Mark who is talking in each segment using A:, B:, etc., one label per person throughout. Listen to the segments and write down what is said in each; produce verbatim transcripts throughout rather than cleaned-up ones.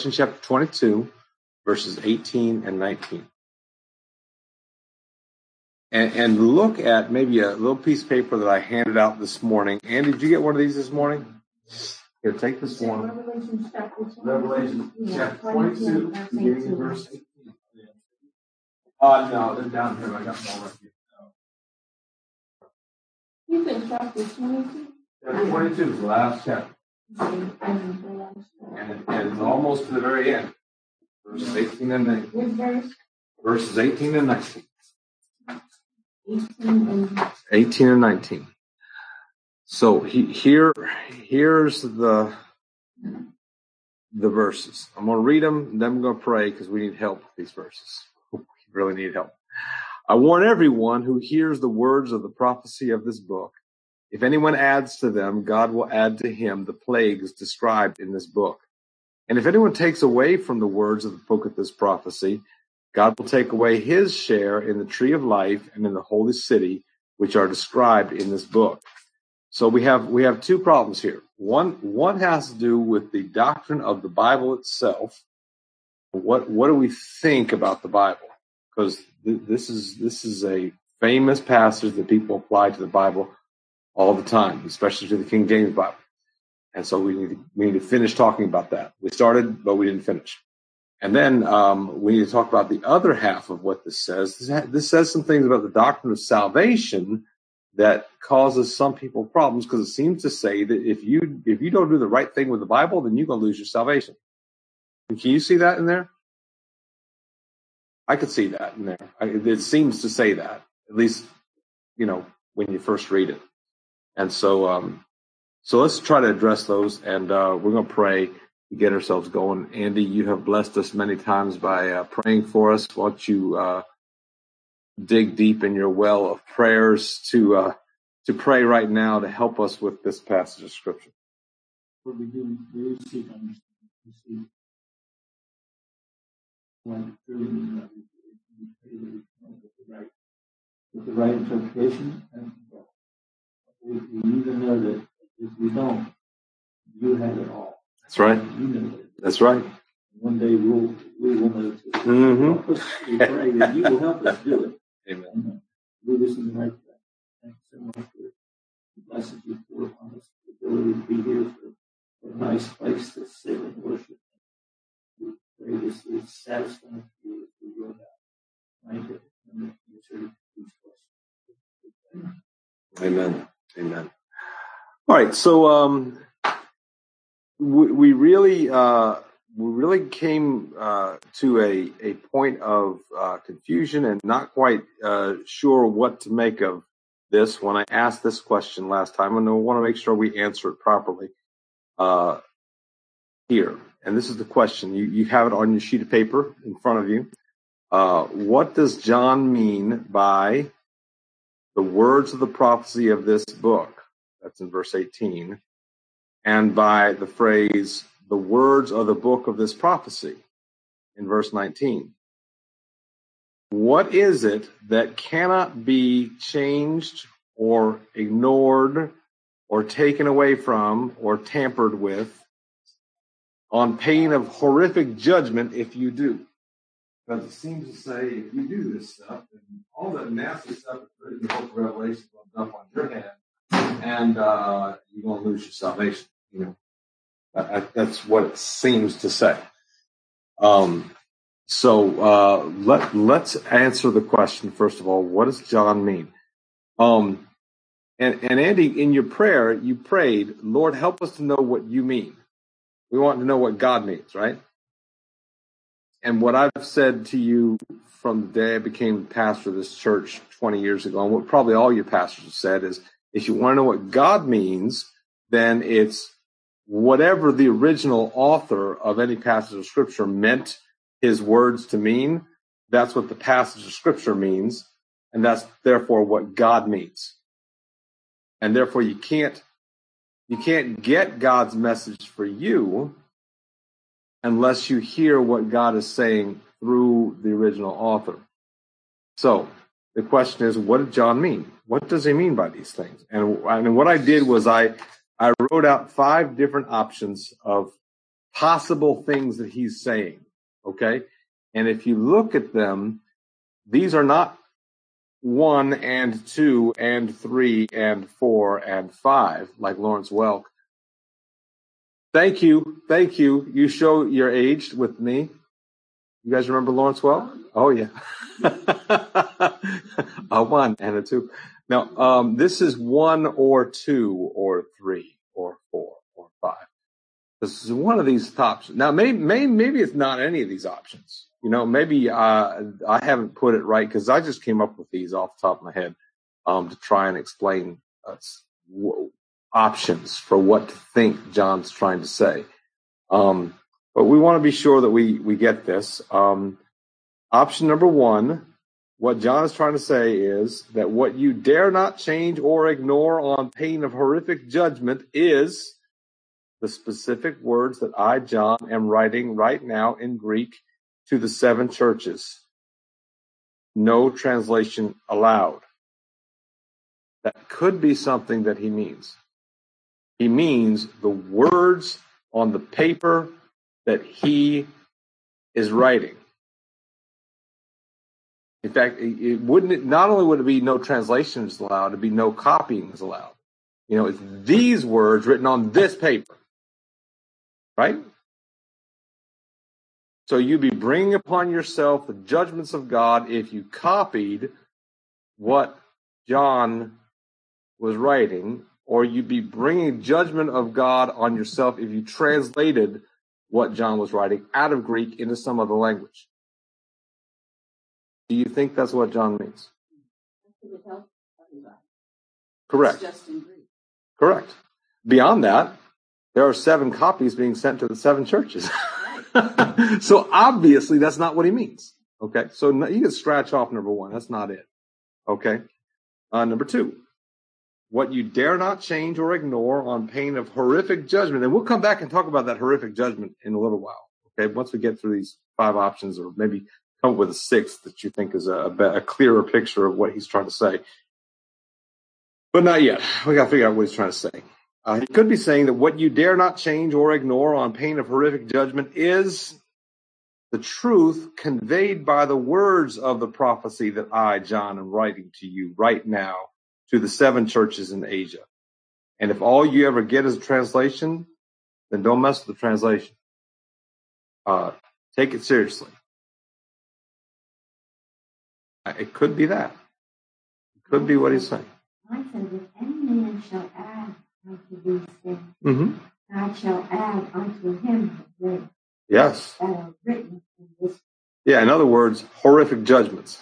A: chapter twenty-two, verses eighteen and nineteen. And, and look at maybe a little piece of paper that I handed out this morning. Andy, did you get one of these this morning? Here, take this one.
B: Revelation chapter twenty-two.
A: Revelation chapter twenty-two, beginning in verse eighteen. Uh, no, they're down here. I got more right here.
B: You said chapter twenty-two?
A: Chapter twenty-two is the last chapter. And, it, and it's almost to the very end. Verses eighteen and nineteen.
B: Which verse?
A: Verses eighteen and nineteen.
B: eighteen and
A: eighteen and nineteen. So he, here, here's the the verses. I'm going to read them, and then I'm going to pray because we need help with these verses. We really need help. I warn everyone who hears the words of the prophecy of this book. If anyone adds to them, God will add to him the plagues described in this book. And if anyone takes away from the words of the book of this prophecy, God will take away his share in the tree of life and in the holy city, which are described in this book. So we have we have two problems here. One one has to do with the doctrine of the Bible itself. What what do we think about the Bible? Because th- this is this is a famous passage that people apply to the Bible all the time, especially to the King James Bible. And so we need to, we need to finish talking about that. We started, but we didn't finish. And then um, we need to talk about the other half of what this says. This, ha- this says some things about the doctrine of salvation that causes some people problems, because it seems to say that if you if you don't do the right thing with the Bible, then you're going to lose your salvation. And can you see that in there? I could see that in there. I, it seems to say that, at least, you know, when you first read it. And so, um, so let's try to address those, and uh, we're going to pray to get ourselves going. Andy, you have blessed us many times by uh, praying for us. Why don't you uh, dig deep in your well of prayers to uh, to pray right now to help us with this passage of Scripture.
C: What we do, we seek understanding. We seek one truly meaning of it. We pray that we come up with the right, with the right interpretation, and we, we even know that if we don't, you have it all.
A: That's right.
C: You know it.
A: That's right.
C: One day we'll, we will know too.
A: Mm-hmm.
C: Help us, we pray that you will help us do it.
A: Amen.
C: And do this in the right way. Thank you so much for the blessings you pour upon us, the ability to be here for, for a nice place to sit and worship. We pray this is satisfying for you as we will have. Thank you. And please bless you.
A: Amen. Amen. All right, so um, we, we really uh, we really came uh, to a, a point of uh, confusion and not quite uh, sure what to make of this when I asked this question last time, and I want to make sure we answer it properly uh, here. And this is the question. You, you have it on your sheet of paper in front of you. Uh, what does John mean by the words of the prophecy of this book? That's in verse eighteen. And by the phrase, the words of the book of this prophecy, in verse nineteen. What is it that cannot be changed or ignored or taken away from or tampered with on pain of horrific judgment if you do? Because it seems to say if you do this stuff, then all that nasty stuff that's written in the book of Revelation will dump on your head, and uh, you're going to lose your salvation. You know, that, that's what it seems to say. Um, so uh, let let's answer the question first of all. What does John mean? Um, and and Andy, in your prayer, you prayed, Lord, help us to know what you mean. We want to know what God means, right? And what I've said to you from the day I became pastor of this church twenty years ago, and what probably all your pastors have said, is if you want to know what God means, then it's whatever the original author of any passage of Scripture meant his words to mean. That's what the passage of Scripture means, and that's therefore what God means. And therefore you can't you can't get God's message for you unless you hear what God is saying through the original author. So the question is, what did John mean? What does he mean by these things? And, and what I did was I, I wrote out five different options of possible things that he's saying. Okay. And if you look at them, these are not one and two and three and four and five, like Lawrence Welk. Thank you. Thank you. You show your age with me. You guys remember Lawrence Welk? Oh, yeah. A one and a two. Now, um, this is one or two or three or four or five. This is one of these options. Now, maybe, maybe, maybe it's not any of these options. You know, maybe uh, I haven't put it right because I just came up with these off the top of my head um, to try and explain uh, w- options for what to think John's trying to say. Um, but we want to be sure that we, we get this. Um, option number one, what John is trying to say is that what you dare not change or ignore on pain of horrific judgment is the specific words that I, John, am writing right now in Greek to the seven churches. No translation allowed. That could be something that he means. He means the words on the paper that he is writing. In fact, it wouldn't. Not only would it be no translations allowed, it'd be no copying is allowed. You know, it's these words written on this paper, right? So you'd be bringing upon yourself the judgments of God if you copied what John was writing, or you'd be bringing judgment of God on yourself if you translated what John was writing out of Greek into some other language. Do you think that's what John means? Correct.
B: Just in Greek.
A: Correct. Beyond that, there are seven copies being sent to the seven churches. So obviously that's not what he means. Okay. So you can scratch off number one. That's not it. Okay. Uh, number two, what you dare not change or ignore on pain of horrific judgment. And we'll come back and talk about that horrific judgment in a little while. Okay. Once we get through these five options, or maybe come up with a sixth that you think is a, a, a clearer picture of what he's trying to say. But not yet. We got to figure out what he's trying to say. Uh, he could be saying that what you dare not change or ignore on pain of horrific judgment is the truth conveyed by the words of the prophecy that I, John, am writing to you right now to the seven churches in Asia. And if all you ever get is a translation, then don't mess with the translation. Uh, take it seriously. It could be that. It could be what he's saying.
B: I said, if any man shall add unto these things,
A: Mm-hmm.
B: God shall add unto him the words
A: Yes.
B: that are written in this.
A: Yeah, in other words, horrific judgments.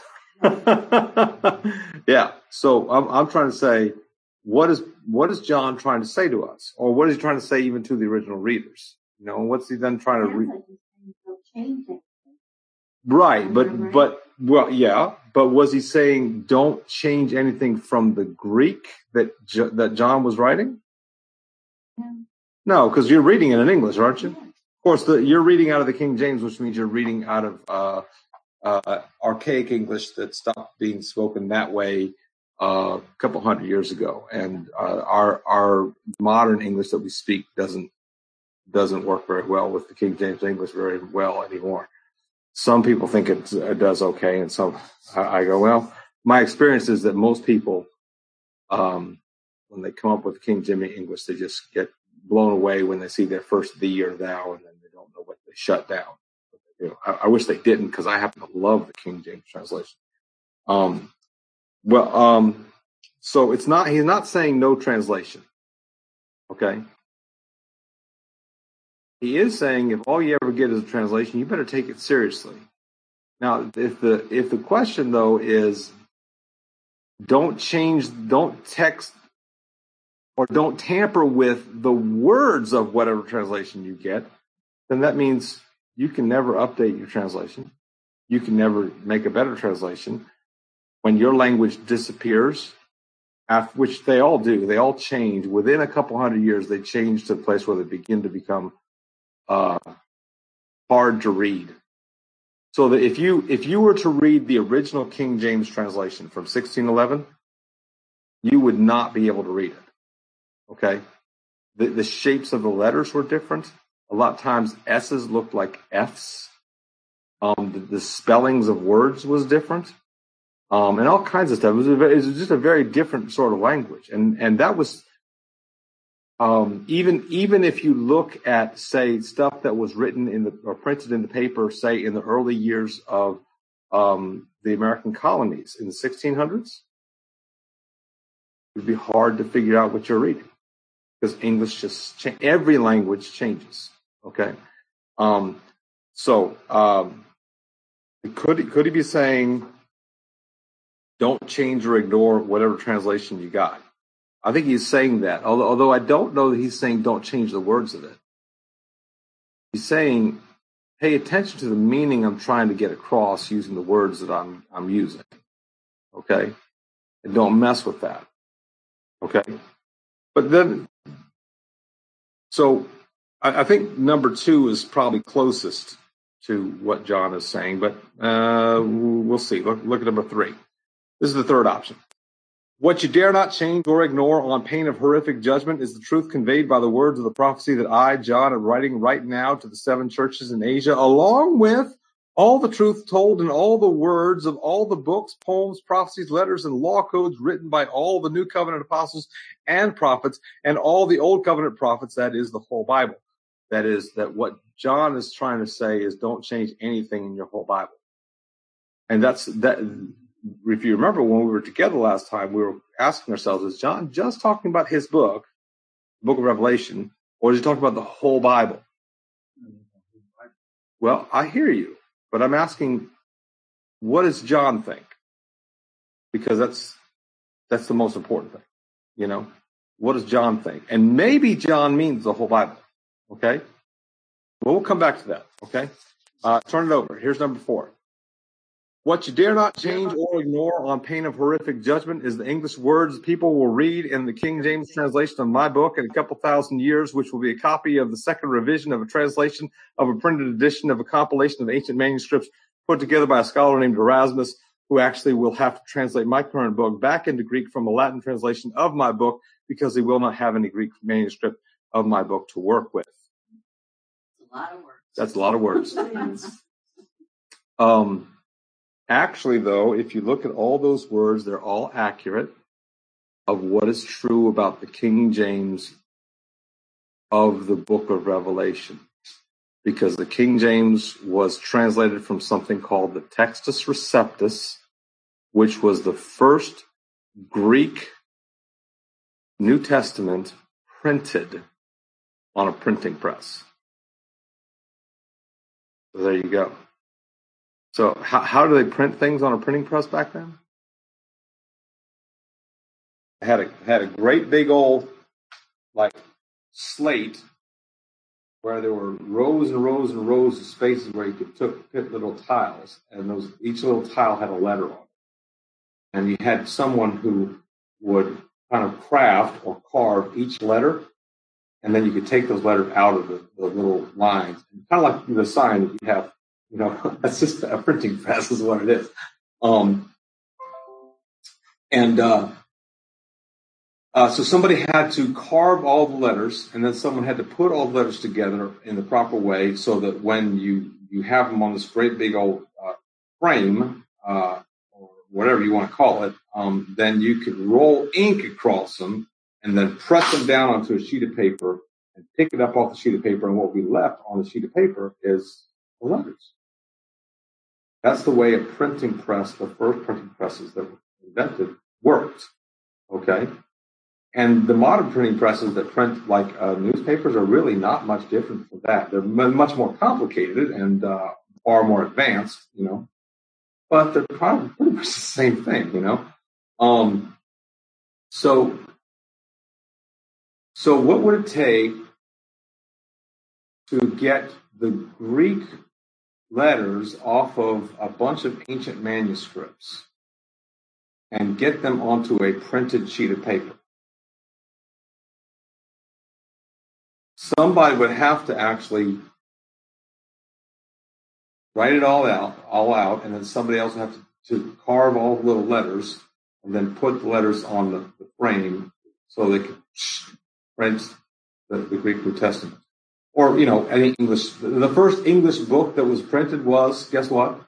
A: Yeah. So I'm, I'm trying to say, what is what is John trying to say to us, or what is he trying to say even to the original readers? You know, what's he then trying to read?
B: Sounds like he's saying he'll change it.
A: Right, but
B: Right.
A: but well, yeah. But was he saying don't change anything from the Greek that Jo- that John was writing?
B: Yeah.
A: No, because you're reading it in English, aren't you?
B: Yeah.
A: Of course, the, you're reading out of the King James, which means you're reading out of uh, uh, archaic English that stopped being spoken that way uh, a couple hundred years ago, and uh, our our modern English that we speak doesn't doesn't work very well with the King James English very well anymore. Some people think it, it does okay, and some I, I go, well, my experience is that most people, um, when they come up with King James English, they just get blown away when they see their first thee or thou, and then they don't know what they shut down. You know, I, I wish they didn't, because I happen to love the King James translation. Um, well, um, so it's not. He's not saying no translation. Okay. He is saying if all you ever get is a translation, you better take it seriously. Now, if the if the question though is don't change, don't text, or don't tamper with the words of whatever translation you get, then that means you can never update your translation. You can never make a better translation. When your language disappears, after, which they all do, they all change. Within a couple hundred years, they change to a place where they begin to become uh, hard to read. So that if you if you were to read the original King James translation from sixteen eleven, you would not be able to read it. Okay, the the shapes of the letters were different. A lot of times S's looked like F's. Um, the, the spellings of words was different. Um, and all kinds of stuff. It was, a very, it was just a very different sort of language. And, and that was, um, even, even if you look at, say, stuff that was written in the, or printed in the paper, say, in the early years of, um, the American colonies in the sixteen hundreds, it would be hard to figure out what you're reading because English just, cha- every language changes. Okay. Um, so, um, could, could he be saying, don't change or ignore whatever translation you got? I think he's saying that, although, although I don't know that he's saying don't change the words of it. He's saying, pay attention to the meaning I'm trying to get across using the words that I'm, I'm using. Okay? And don't mess with that. Okay? But then, so I, I think number two is probably closest to what John is saying, but uh, we'll see. Look, look at number three. This is the third option. What you dare not change or ignore on pain of horrific judgment is the truth conveyed by the words of the prophecy that I, John, am writing right now to the seven churches in Asia, along with all the truth told in all the words of all the books, poems, prophecies, letters, and law codes written by all the New Covenant apostles and prophets and all the Old Covenant prophets, that is the whole Bible. That is, that what John is trying to say is don't change anything in your whole Bible. And that's that. If you remember when we were together last time, we were asking ourselves, is John just talking about his book, the book of Revelation, or is he talking about the whole Bible? Well, I hear you, but I'm asking, what does John think? Because that's that's the most important thing, you know? What does John think? And maybe John means the whole Bible, okay? Well, we'll come back to that, okay? Uh, turn it over. Here's number four. What you dare not change or ignore on pain of horrific judgment is the English words people will read in the King James translation of my book in a couple thousand years, which will be a copy of the second revision of a translation of a printed edition of a compilation of ancient manuscripts put together by a scholar named Erasmus, who actually will have to translate my current book back into Greek from a Latin translation of my book because he will not have any Greek manuscript of my book to work with.
B: That's a lot of words.
A: That's a lot of words. um, Actually, though, if you look at all those words, they're all accurate of what is true about the King James of the book of Revelation. Because the King James was translated from something called the Textus Receptus, which was the first Greek New Testament printed on a printing press. So there you go. So how, how do they print things on a printing press back then? I had a had a great big old like slate where there were rows and rows and rows of spaces where you could took, put little tiles, and those each little tile had a letter on it. And you had someone who would kind of craft or carve each letter, and then you could take those letters out of the, the little lines, kind of like the sign that you have. You know, that's just a printing press is what it is. Um, and uh, uh, so somebody had to carve all the letters, and then someone had to put all the letters together in the proper way so that when you, you have them on this great big old uh, frame, uh, or whatever you want to call it, um, then you could roll ink across them and then press them down onto a sheet of paper and pick it up off the sheet of paper, and what will be left on the sheet of paper is the letters. That's the way a printing press, the first printing presses that were invented, worked, okay? And the modern printing presses that print like uh, newspapers are really not much different from that. They're m- much more complicated and uh, far more advanced, you know, but they're probably pretty much the same thing, you know? Um, so, so what would it take to get the Greek letters off of a bunch of ancient manuscripts and get them onto a printed sheet of paper? Somebody would have to actually write it all out, all out, and then somebody else would have to, to carve all the little letters and then put the letters on the, the frame so they could print the, the Greek New Testament. or, you know, any English. The first English book that was printed was, guess what?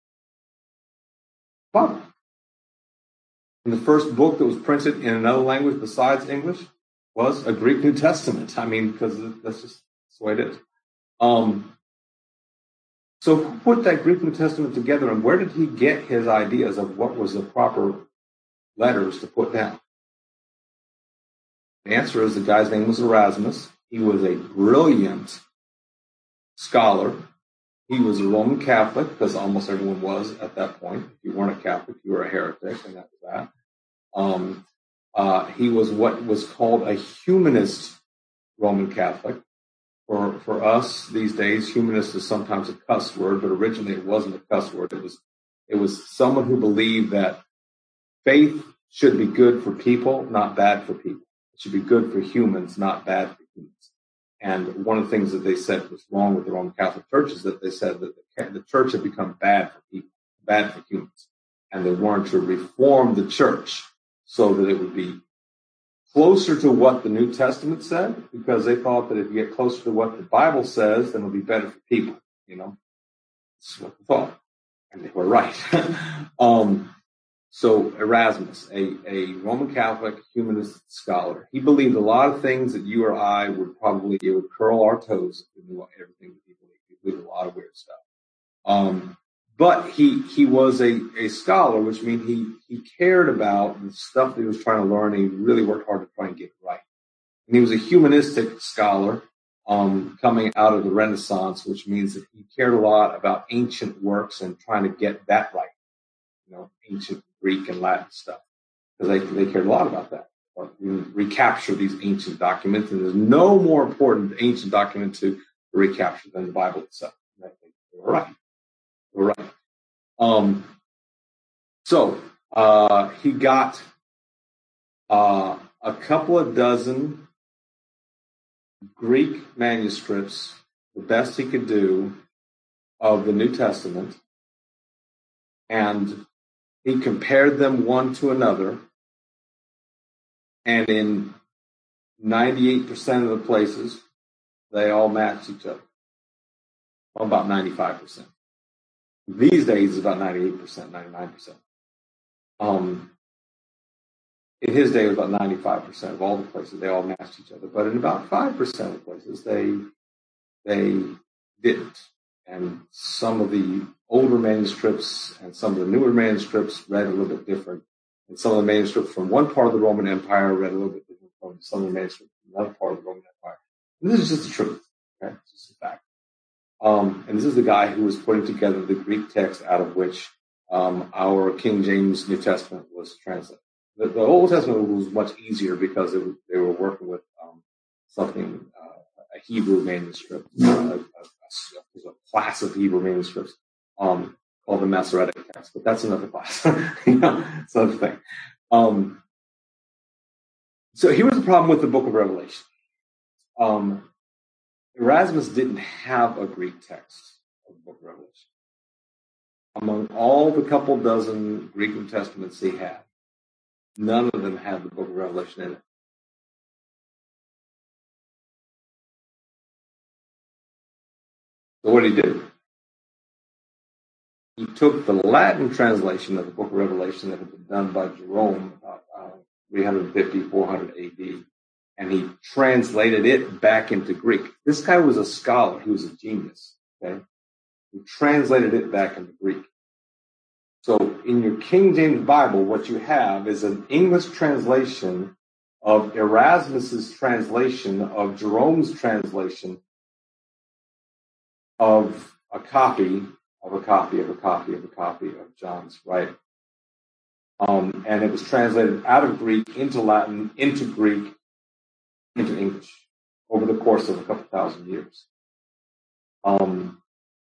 A: Bible. And the first book that was printed in another language besides English was a Greek New Testament. I mean, because that's just that's the way it is. Um, so who put that Greek New Testament together, and where did he get his ideas of what was the proper letters to put down? The answer is the guy's name was Erasmus. He was a brilliant scholar. He was a Roman Catholic, because almost everyone was at that point. If you weren't a Catholic, you were a heretic, and that was that. Um, uh, he was what was called a humanist Roman Catholic. For for us these days, humanist is sometimes a cuss word, but originally it wasn't a cuss word. It was it was someone who believed that faith should be good for people, not bad for people. It should be good for humans, not bad for humans. And one of the things that they said was wrong with the Roman Catholic Church is that they said that the, the church had become bad for people, bad for humans. And they wanted to reform the church so that it would be closer to what the New Testament said, because they thought that if you get closer to what the Bible says, then it'll be better for people, you know. That's what they thought. And they were right. um, So Erasmus, a, a Roman Catholic humanist scholar, he believed a lot of things that you or I would probably, it would curl our toes if we knew everything that he believed. He believed a lot of weird stuff. Um, but he he was a, a scholar, which means he, he cared about the stuff that he was trying to learn, and he really worked hard to try and get it right. And he was a humanistic scholar um, coming out of the Renaissance, which means that he cared a lot about ancient works and trying to get that right. You know, ancient Greek and Latin stuff, because they, they cared a lot about that. Or recapture these ancient documents, and there's no more important ancient document to recapture than the Bible itself. And I think they were right. They were right. Um, so uh, he got uh, a couple of dozen Greek manuscripts, the best he could do, of the New Testament, and he compared them one to another, and in ninety-eight percent of the places, they all matched each other. Well, about ninety-five percent. These days, it's about ninety-eight percent, ninety-nine percent. Um, in his day, it was about ninety-five percent of all the places, they all matched each other. But in about five percent of the places, they, they didn't. And some of the older manuscripts and some of the newer manuscripts read a little bit different. And some of the manuscripts from one part of the Roman Empire read a little bit different from some of the manuscripts from another part of the Roman Empire. And this is just the truth. Okay? It's just a fact. Um, and this is the guy who was putting together the Greek text out of which um, our King James New Testament was translated. The, the Old Testament was much easier because it was, they were working with um, something, uh, a Hebrew manuscript, uh, a, a, a class of Hebrew manuscripts um, called the Masoretic text, but that's another class. You know, it's another thing. Um, so here was the problem with the Book of Revelation. Um, Erasmus didn't have a Greek text of the Book of Revelation. Among all the couple dozen Greek New Testaments he had, none of them had the Book of Revelation in it. So what did he do? He took the Latin translation of the Book of Revelation that had been done by Jerome about uh, three fifty, four hundred A D, and he translated it back into Greek. This guy was a scholar. He was a genius. Okay, he translated it back into Greek. So in your King James Bible, what you have is an English translation of Erasmus's translation of Jerome's translation of a copy of a copy of a copy of a copy of John's writing. Um, and it was translated out of Greek into Latin, into Greek, into English over the course of a couple thousand years. Um,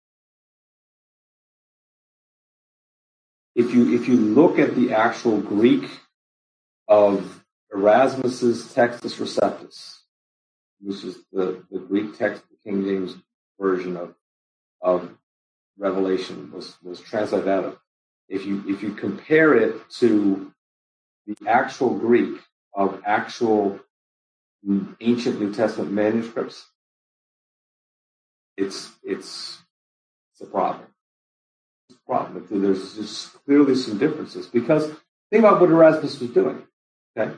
A: if you if you look at the actual Greek of Erasmus's Textus Receptus, which is the, the Greek text, the King James version of of Revelation was, was translated out of. If you if you compare it to the actual Greek of actual ancient New Testament manuscripts, it's it's it's a problem. It's a problem. There's just clearly some differences because think about what Erasmus was doing. Okay,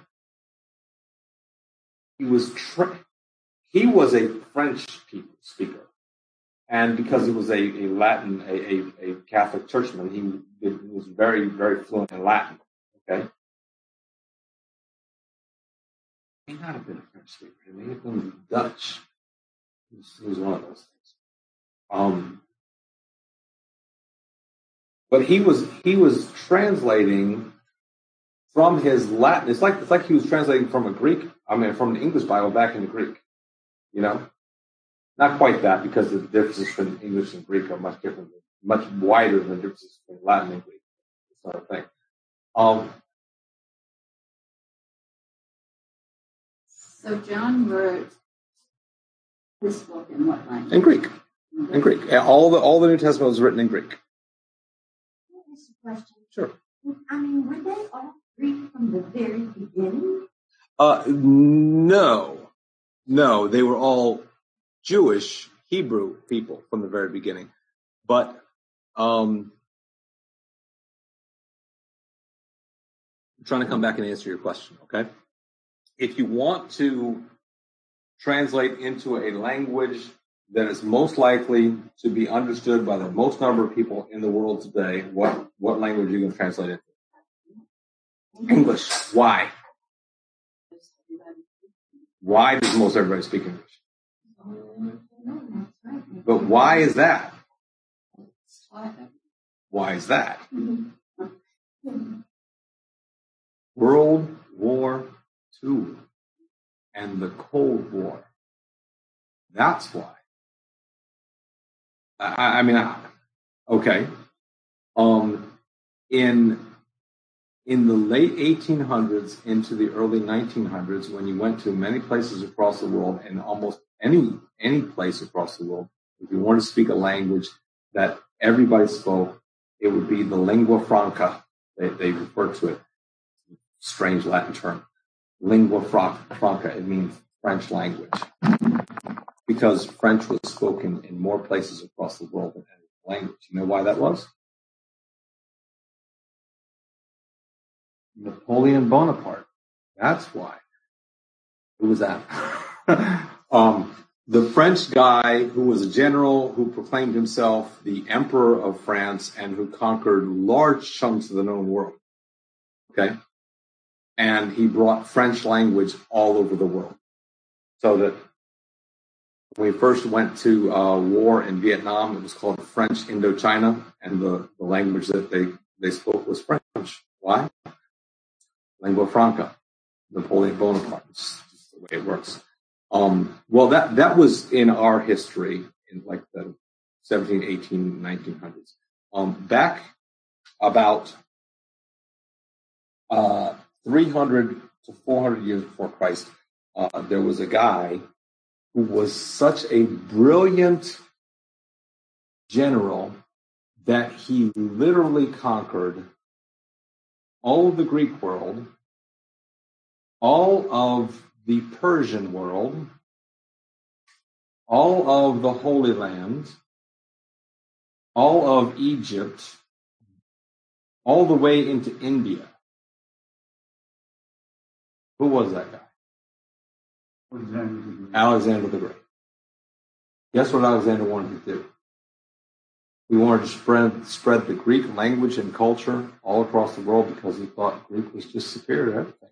A: he was tra- he was a French speaker, and because he was a, a Latin a, a, a Catholic churchman, he, he was very very fluent in Latin. Okay. He may not have been a French speaker. He may have been Dutch. He was, he was one of those things. Um, but he was he was translating from his Latin. It's like it's like he was translating from a Greek. I mean, from the English Bible back into Greek. You know, not quite that because the differences between English and Greek are much different, much wider than the differences between Latin and Greek. It's not a thing. Um,
B: So John wrote this book in what language?
A: in Greek. In Greek. All the all the New Testament was written in Greek.
B: Can I ask a question?
A: Sure.
B: I mean, were they all Greek from the very beginning?
A: Uh, no, no, they were all Jewish Hebrew people from the very beginning. But um, I'm trying to come back and answer your question. Okay. If you want to translate into a language that is most likely to be understood by the most number of people in the world today, what, what language are you going to translate it to? English. Why? Why does most everybody speak English? But why is that? Why is that? World War Two and the Cold War. That's why. I, I mean, I, okay. Um, in in the late eighteen hundreds into the early nineteen hundreds, when you went to many places across the world, and almost any any place across the world, if you wanted to speak a language that everybody spoke, it would be the lingua franca. They, they refer to it. Strange Latin term. Lingua franca, it means French language. Because French was spoken in more places across the world than any language. You know why that was? Napoleon Bonaparte. That's why. Who was that? um, the French guy who was a general who proclaimed himself the Emperor of France and who conquered large chunks of the known world. Okay? And he brought French language all over the world. So that when we first went to uh, war in Vietnam, it was called French Indochina, and the, the language that they, they spoke was French. Why? Lingua franca. Napoleon Bonaparte. It's just the way it works. Um, well, that, that was in our history in like the seventeen, eighteen, nineteen hundreds. Um, back about uh, three hundred to four hundred years before Christ, uh, there was a guy who was such a brilliant general that he literally conquered all of the Greek world, all of the Persian world, all of the Holy Land, all of Egypt, all the way into India. Who was that guy?
C: Alexander the Great.
A: Alexander the Great. Guess what Alexander wanted to do? He wanted to spread spread the Greek language and culture all across the world because he thought Greek was just superior to everything.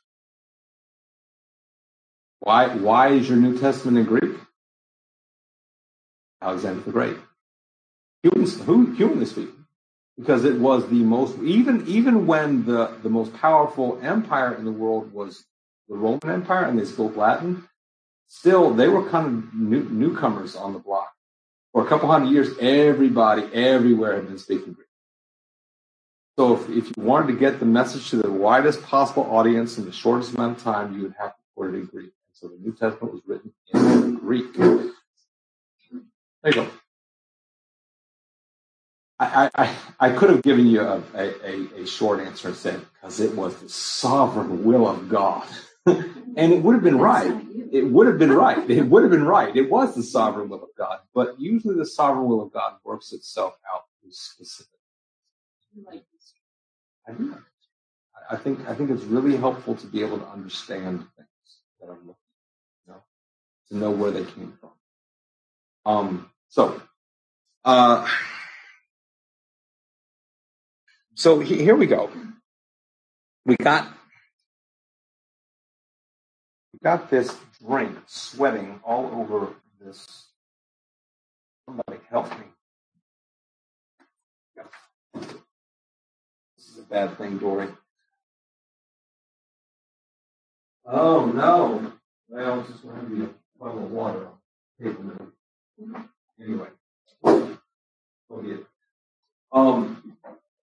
A: Why, why is your New Testament in Greek? Alexander the Great. Human, humanly speaking. Because it was the most, even, even when the, the most powerful empire in the world was the Roman Empire and they spoke Latin, still they were kind of new, newcomers on the block. For a couple hundred years, everybody, everywhere had been speaking Greek. So if, if you wanted to get the message to the widest possible audience in the shortest amount of time, you would have to put it in Greek. And so the New Testament was written in Greek. There you go. I, I, I could have given you a, a, a short answer and said, because it was the sovereign will of God. And it would have been right. It would have been right. It would have been right. It was the sovereign will of God. But usually the sovereign will of God works itself out through specific. I do like it. I think I think it's really helpful to be able to understand things that I'm looking at, you know, to know where they came from. Um. So, uh, so he, here we go. We got we got this drink sweating all over this. Somebody help me. This is a bad thing, Dory. Oh no! Well, it's just going to be a bottle of water on the table. Anyway, go get it. Um,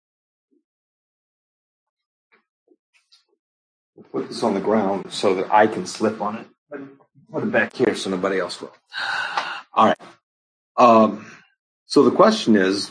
A: we'll put this on the ground so that I can slip on it. Put it back here so nobody else will. All right. Um, so the question is,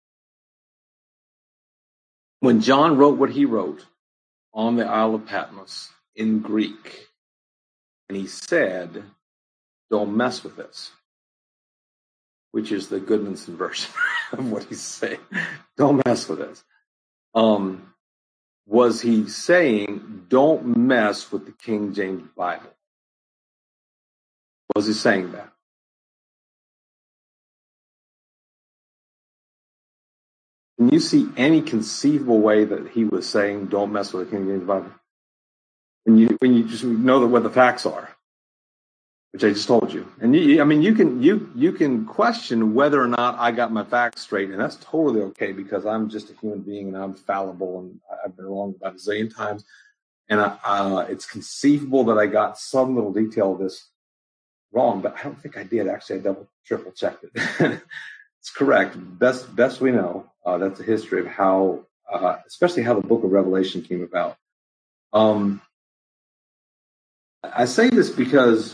A: when John wrote what he wrote on the Isle of Patmos in Greek, and he said, "Don't mess with this," which is the Goodmanson version of what he's saying. Don't mess with this. Um, was he saying, don't mess with the King James Bible? Was he saying that? Can you see any conceivable way that he was saying, don't mess with the King James Bible? When you when you just know that what the facts are, which I just told you. And you, I mean, you can you you can question whether or not I got my facts straight, and that's totally okay because I'm just a human being and I'm fallible and I've been wrong about a zillion times. And I, uh, it's conceivable that I got some little detail of this wrong, but I don't think I did. Actually, I double triple checked it. It's correct. Best best we know. Uh, that's the history of how, uh, especially how the Book of Revelation came about. Um, I say this because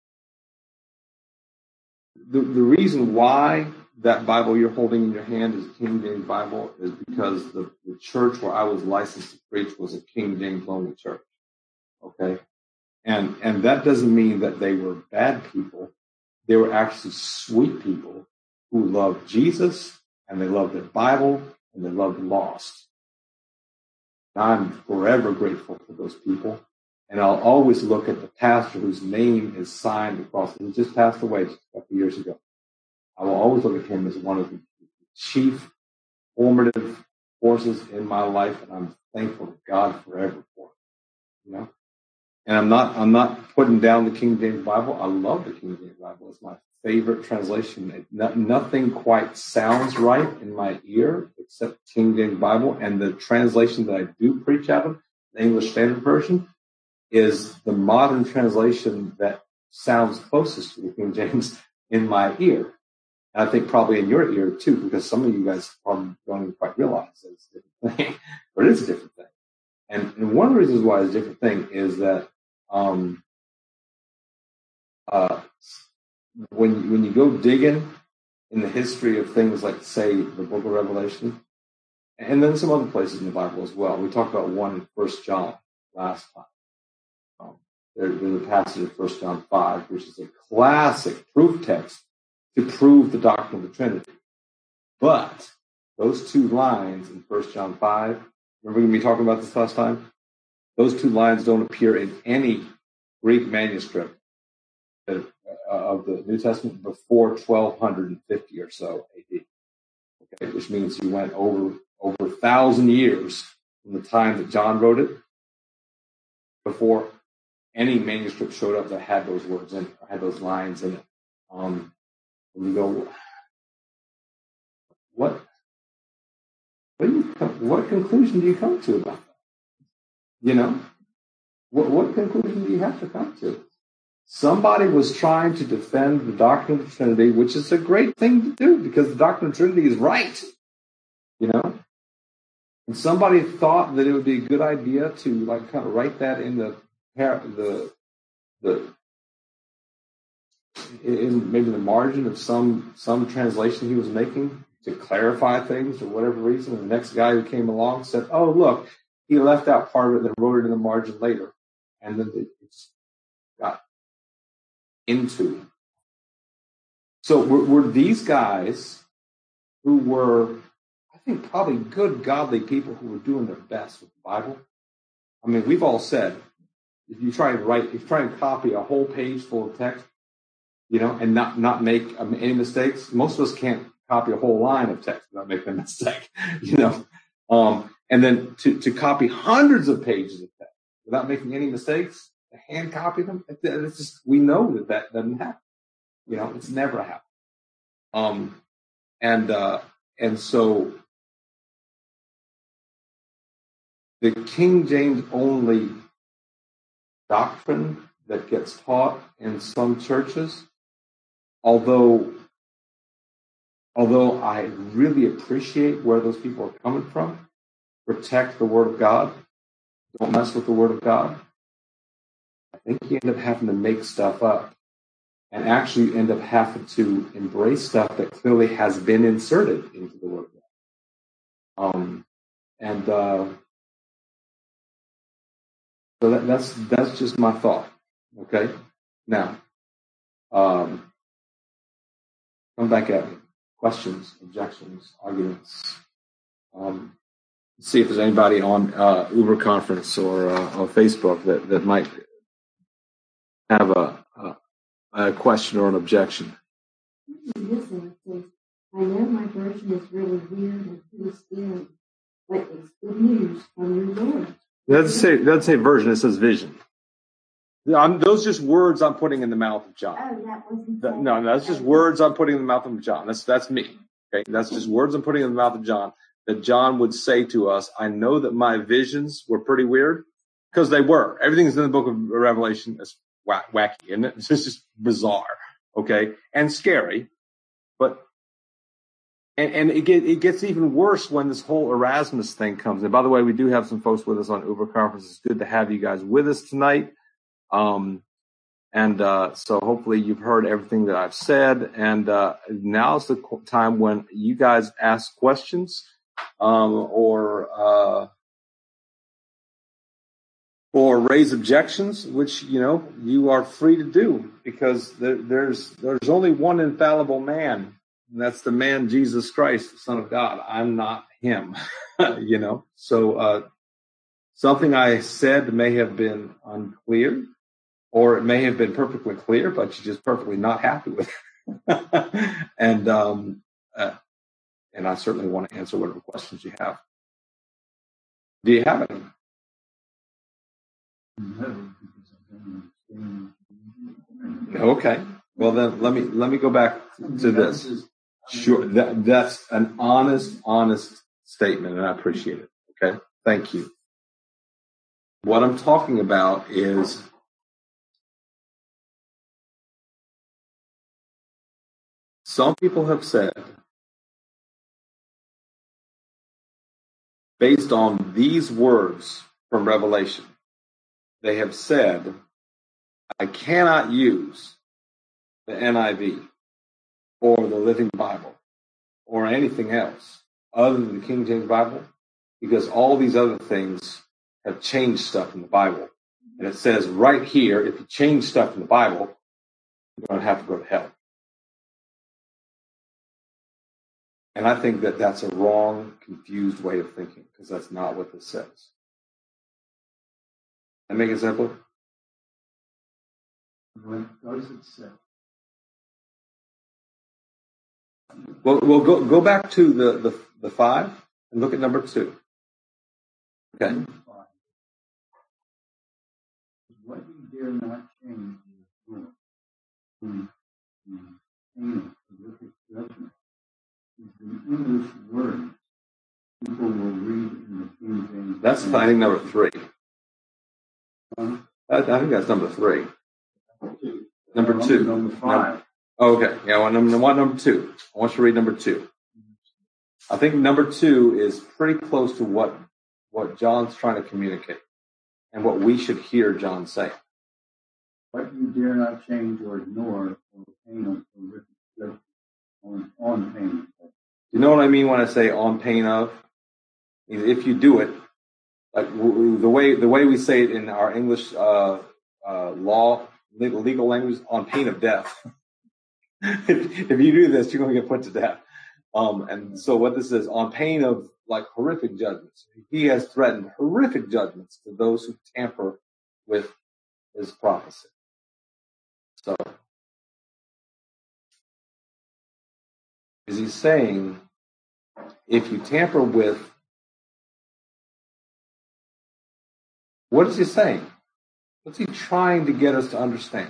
A: the, the reason why that Bible you're holding in your hand is King James Bible is because the, the church where I was licensed to preach was a King James only church. Okay? And and that doesn't mean that they were bad people. They were actually sweet people who loved Jesus and they loved their Bible and they loved the lost. I'm forever grateful for those people. And I'll always look at the pastor whose name is signed across. He just passed away just a couple years ago. I will always look at him as one of the chief formative forces in my life, and I'm thankful to God forever for it. You know, and I'm not I'm not putting down the King James Bible. I love the King James Bible. It's my favorite translation. It, no, nothing quite sounds right in my ear except King James Bible, and the translation that I do preach out of, the English Standard Version, is the modern translation that sounds closest to the King James in my ear. And I think probably in your ear too, because some of you guys probably don't even quite realize it's a different thing, but it is a different thing. And, and one of the reasons why it's a different thing is that um, uh, when when you go digging in the history of things like, say, the Book of Revelation, and then some other places in the Bible as well. We talked about one in First John last time. Um, there, there's a passage in First John five, which is a classic proof text to prove the doctrine of the Trinity. But those two lines in First John five, remember when we talked about this last time? Those two lines don't appear in any Greek manuscript of the New Testament before twelve fifty or so A D. Okay, which means you went over over a thousand years from the time that John wrote it before any manuscript showed up that had those words in it, or had those lines in it. Um, and you go, what? What, do you, what conclusion do you come to about that? You know, what, what conclusion do you have to come to? Somebody was trying to defend the doctrine of the Trinity, which is a great thing to do because the doctrine of the Trinity is right. You know, and somebody thought that it would be a good idea to like kind of write that in the the the in maybe the margin of some some translation he was making to clarify things for whatever reason. And the next guy who came along said, "Oh, look, he left out part of it and wrote it in the margin later." and then it just got into. So were, were these guys who were, I think, probably good, godly people who were doing their best with the Bible? I mean, we've all said, if you try and write, if you try and copy a whole page full of text, you know, and not, not make um, any mistakes, most of us can't copy a whole line of text without making a mistake, you know. Um, and then to, to copy hundreds of pages of text without making any mistakes, to hand copy them, it's just, we know that that doesn't happen. You know, it's never happened. Um, and, uh, and so the King James only doctrine that gets taught in some churches, although although I really appreciate where those people are coming from, protect the Word of God, don't mess with the Word of God, I think you end up having to make stuff up and actually end up having to embrace stuff that clearly has been inserted into the Word of God. Um, and uh, so that, that's that's just my thought. Okay, now um, come back at me. Questions, objections, arguments. Um, see if there's anybody on uh, Uber Conference or uh, on Facebook that, that might have a, a a question or an objection.
B: Listen, it says, I know my version is really weird and too scary, but it's good news from your Lord.
A: It doesn't say, it doesn't say version, it says vision. I'm, those are just words I'm putting in the mouth of John.
B: Oh, that wasn't
A: That, no, no, that's just words I'm putting in the mouth of John. That's that's me. Okay, that's just words I'm putting in the mouth of John that John would say to us. I know that my visions were pretty weird because they were. Everything's in the book of Revelation is wacky, isn't it? It's just bizarre, okay, and scary. But and and it get, it gets even worse when this whole Erasmus thing comes in. By the way, we do have some folks with us on Uber Conference. It's good to have you guys with us tonight. Um, and, uh, so hopefully you've heard everything that I've said. And, uh, now's the time when you guys ask questions, um, or, uh, or raise objections, which, you know, you are free to do because there, there's, there's only one infallible man. And that's the man, Jesus Christ, the Son of God. I'm not him, you know, so, uh, something I said may have been unclear. Or it may have been perfectly clear, but you're just perfectly not happy with it. and um, uh, and I certainly want to answer whatever questions you have. Do you have any? Okay. Well, then let me let me go back to this. Sure, that, that's an honest, honest statement, and I appreciate it. Okay, thank you. What I'm talking about is. Some people have said, based on these words from Revelation, they have said, I cannot use the N I V or the Living Bible or anything else other than the King James Bible because all these other things have changed stuff in the Bible. And it says right here, if you change stuff in the Bible, you're going to have to go to hell. And I think that that's a wrong, confused way of thinking because that's not what this says. Can I make it simple?
C: What does it say?
A: Well, we'll go, go back to the, the, the five and look at number two. Okay.
C: What you dare not change is good. The judgment is the English word people will read in the King James.
A: That's I think number three.
C: Huh?
A: I, I think that's number three. Number
C: Number
A: two.
C: Number five.
A: Oh, okay. Yeah, well, number one, number two. I want you to read number two. I think number two is pretty close to what what John's trying to communicate and what we should hear John say.
C: What you dare not change or ignore or pain of horrific judgment on, on pain.
A: You know what I mean when I say on pain of? If you do it, like w- the way the way we say it in our English uh, uh, law, legal, legal language, on pain of death. if, if you do this, you're going to get put to death. Um, and so what this is, on pain of like horrific judgments. He has threatened horrific judgments to those who tamper with his prophecy. So, is he saying, if you tamper with, what is he saying? What's he trying to get us to understand?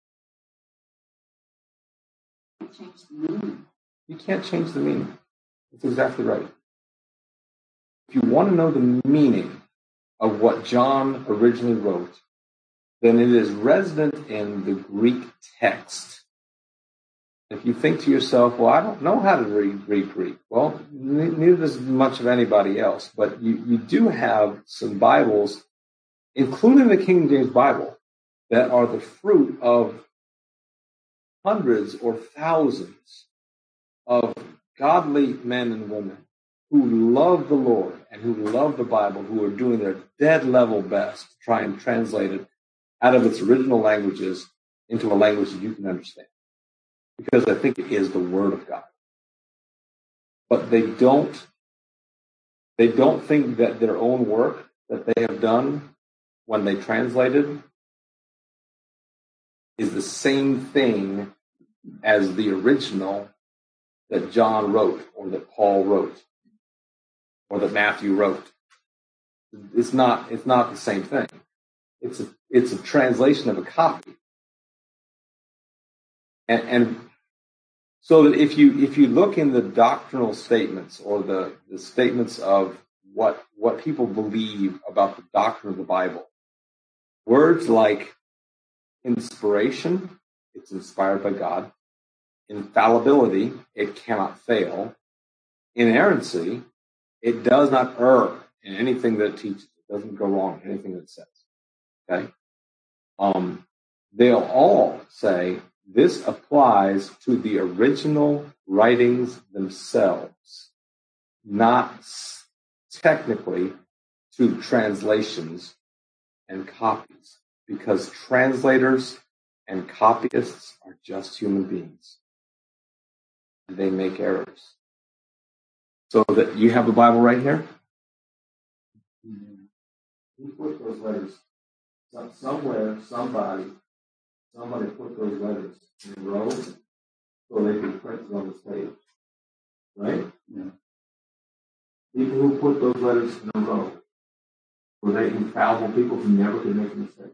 B: Change the meaning.
A: You can't change the meaning. That's exactly right. If you want to know the meaning of what John originally wrote, then it is resident in the Greek text. If you think to yourself, well, I don't know how to read, read Greek. Well, neither does much of anybody else. But you, you do have some Bibles, including the King James Bible, that are the fruit of hundreds or thousands of godly men and women who love the Lord and who love the Bible, who are doing their dead level best to try and translate it out of its original languages into a language that you can understand. Because I think it is the Word of God. But they don't, they don't think that their own work that they have done when they translated is the same thing as the original that John wrote, or that Paul wrote, or that Matthew wrote. It's not, it's not the same thing. It's a, it's a translation of a copy. And, and so that if you, if you look in the doctrinal statements, or the, the statements of what, what people believe about the doctrine of the Bible, words like inspiration, it's inspired by God. Infallibility, it cannot fail. Inerrancy, it does not err in anything that it teaches. It doesn't go wrong in anything that it says. Okay? Um, they'll all say this applies to the original writings themselves, not technically to translations and copies, because translators and copyists are just human beings. They make errors. So that you have the Bible right here? Who put those letters? Some, somewhere, somebody, somebody put those letters in a row so they could print them on this page. Right? Yeah. People who put those letters in a row, were they infallible people who never could make a mistake?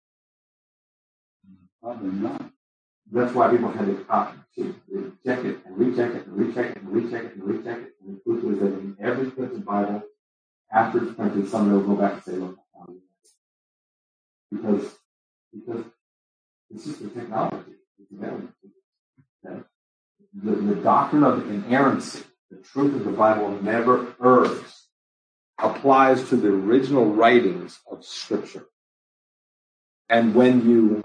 A: Probably not. That's why people had to copy, check it and recheck it and recheck it and recheck it and recheck it. And the truth is that in every printed Bible, after it's printed, somebody will go back and say, look, I found it. Because, because it's just the technology. It's available. Okay? The, the doctrine of inerrancy, the truth of the Bible never errs, applies to the original writings of Scripture. And when you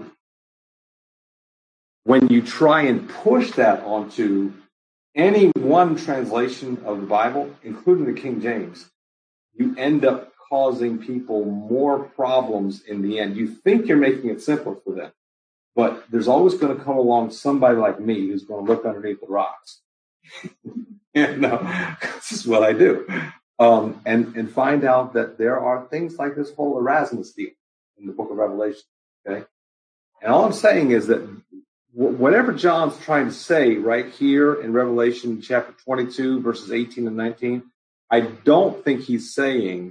A: When you try and push that onto any one translation of the Bible, including the King James, you end up causing people more problems in the end. You think you're making it simpler for them, but there's always going to come along somebody like me who's going to look underneath the rocks. and uh, this is what I do. Um, and, and find out that there are things like this whole Erasmus deal in the book of Revelation. Okay. And all I'm saying is that whatever John's trying to say right here in Revelation chapter twenty-two, verses eighteen and nineteen, I don't think he's saying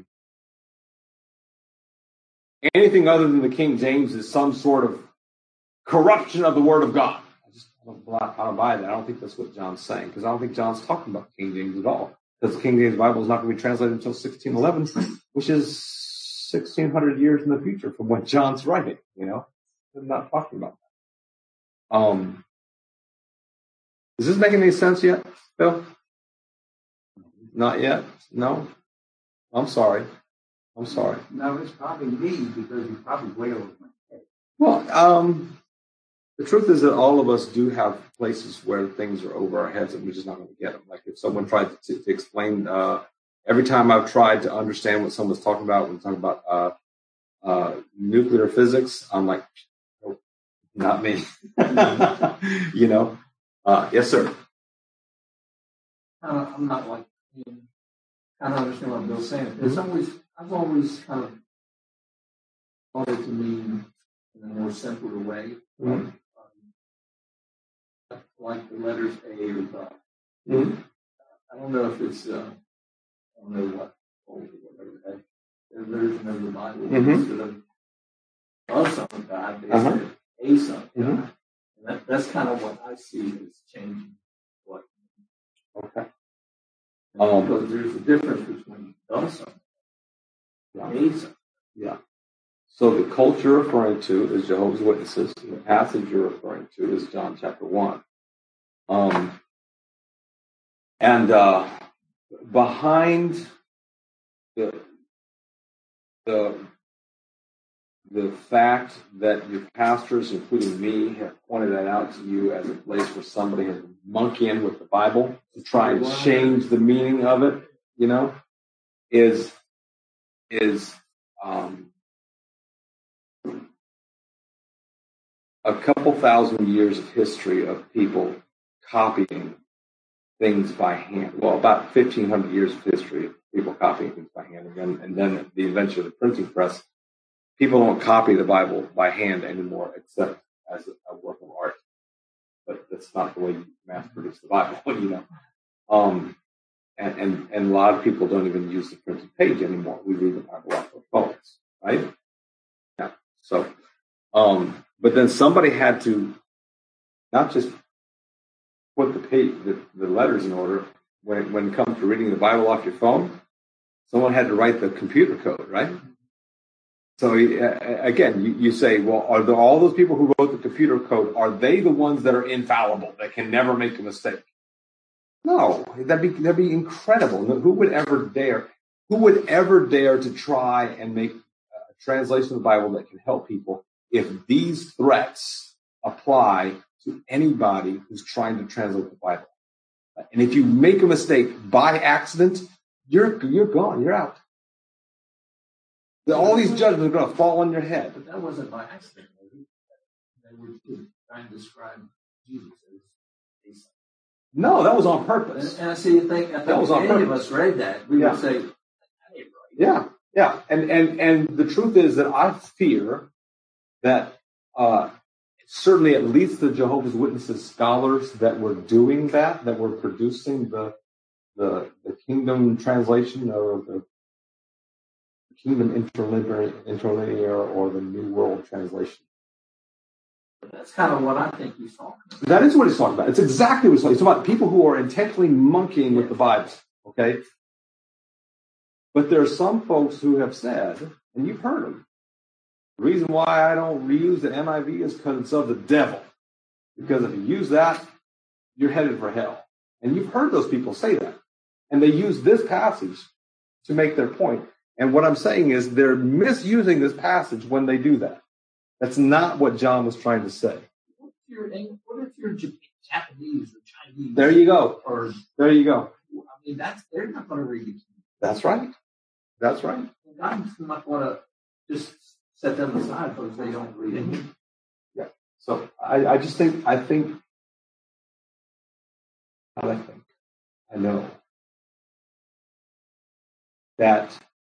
A: anything other than the King James is some sort of corruption of the Word of God. I just I don't, I don't buy that. I don't think that's what John's saying, because I don't think John's talking about King James at all. Because the King James Bible is not going to be translated until sixteen eleven, which is sixteen hundred years in the future from when John's writing. You know, I'm not talking about that. Um, is this making any sense yet, Bill? Not yet? No? I'm sorry. I'm sorry.
D: No, it's probably me, because you probably way over my head.
A: Well, um, the truth is that all of us do have places where things are over our heads and we're just not going to get them. Like if someone tried to, to explain uh, every time I've tried to understand what someone's talking about, when talking about uh, uh, nuclear physics, I'm like, nope, not me. You know? Uh, yes, sir.
C: Uh, I'm not like, you know, I don't understand what Bill's saying. It's
A: Mm-hmm.
C: always, I've always kind of thought it to mean in a more simpler way.
A: Mm-hmm.
C: Um, like the letters A or B.
A: Mm-hmm.
C: I don't know if it's, uh, I don't know what, old or whatever, that their version of the Bible,
A: Mm-hmm.
C: instead of a son of God, they
A: Uh-huh.
C: said a son of God.
A: Mm-hmm.
C: And that, that's kind of what I see as changing. What?
A: Okay.
C: Um, because there's a difference between the son
A: Yeah.
C: and a son.
A: Yeah. So the cult you're referring to is Jehovah's Witnesses. And the passage you're referring to is John chapter one. Um, and uh, behind the the the fact that your pastors, including me, have pointed that out to you as a place where somebody has been monkeying with the Bible to try and change the meaning of it, you know, is is um, a couple thousand years of history of people copying things by hand. Well, about fifteen hundred years of history of people copying things by hand, and then and then the invention of the printing press. People don't copy the Bible by hand anymore, except as a, a work of art. But that's not the way you mass produce the Bible, you know. Um, and, and, and a lot of people don't even use the printed page anymore. We read the Bible off our phones, right? Yeah. So, um, but then somebody had to not just put the page, the, the letters in order. When, when it comes to reading the Bible off your phone, someone had to write the computer code, right? So uh, again, you, you say, well, are there all those people who wrote the computer code, are they the ones that are infallible, that can never make a mistake? No, that'd be that'd be incredible. Who would ever dare? Who would ever dare to try and make a translation of the Bible that can help people if these threats apply to anybody who's trying to translate the Bible? And if you make a mistake by accident, you're you're gone. You're out. All these judgments are going to fall on your head.
C: But that wasn't by accident. They were trying to describe Jesus as a son.
A: No, that was on purpose.
C: And, and I see. I think, I think if any of us read that, we
A: yeah.
C: would say, "That ain't right."
A: Yeah, yeah. And and and the truth is that I fear that uh, certainly at least the Jehovah's Witnesses scholars that were doing that, that were producing the the, the Kingdom translation or the Kingdom interlinear, interlinear or the New World translation.
C: That's kind of what I think he's talking about.
A: That is what he's talking about. It's exactly what he's talking about. He's talking about people who are intentionally monkeying with the Bible, okay? But there are some folks who have said, and you've heard them, the reason why I don't reuse the N I V is because it's of the devil. Because if you use that, you're headed for hell. And you've heard those people say that. And they use this passage to make their point. And what I'm saying is they're misusing this passage when they do that. That's not what John was trying to say.
C: What if you're, what if you're Japanese or Chinese?
A: There you go.
C: Or
A: there you go.
C: I mean, that's they're not going to read it.
A: That's right. That's right.
C: God's not going to just set them aside because they don't read it.
A: Yeah. So I, I just think I think I think I know that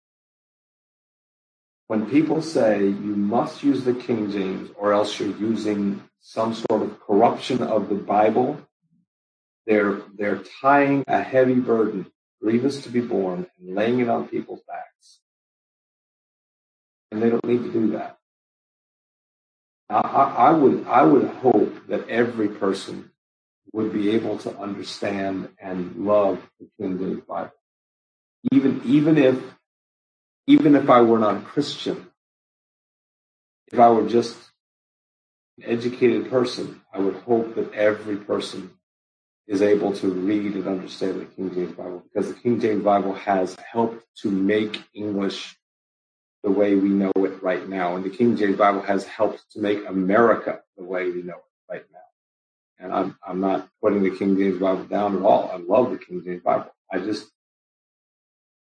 A: when people say you must use the King James or else you're using some sort of corruption of the Bible, they're they're tying a heavy burden, grievous to be borne, and laying it on people's backs. And they don't need to do that. I, I would I would hope that every person would be able to understand and love the King James Bible. Even even if Even if I were not a Christian, if I were just an educated person, I would hope that every person is able to read and understand the King James Bible, because the King James Bible has helped to make English the way we know it right now. And the King James Bible has helped to make America the way we know it right now. And I'm, I'm not putting the King James Bible down at all. I love the King James Bible. I just,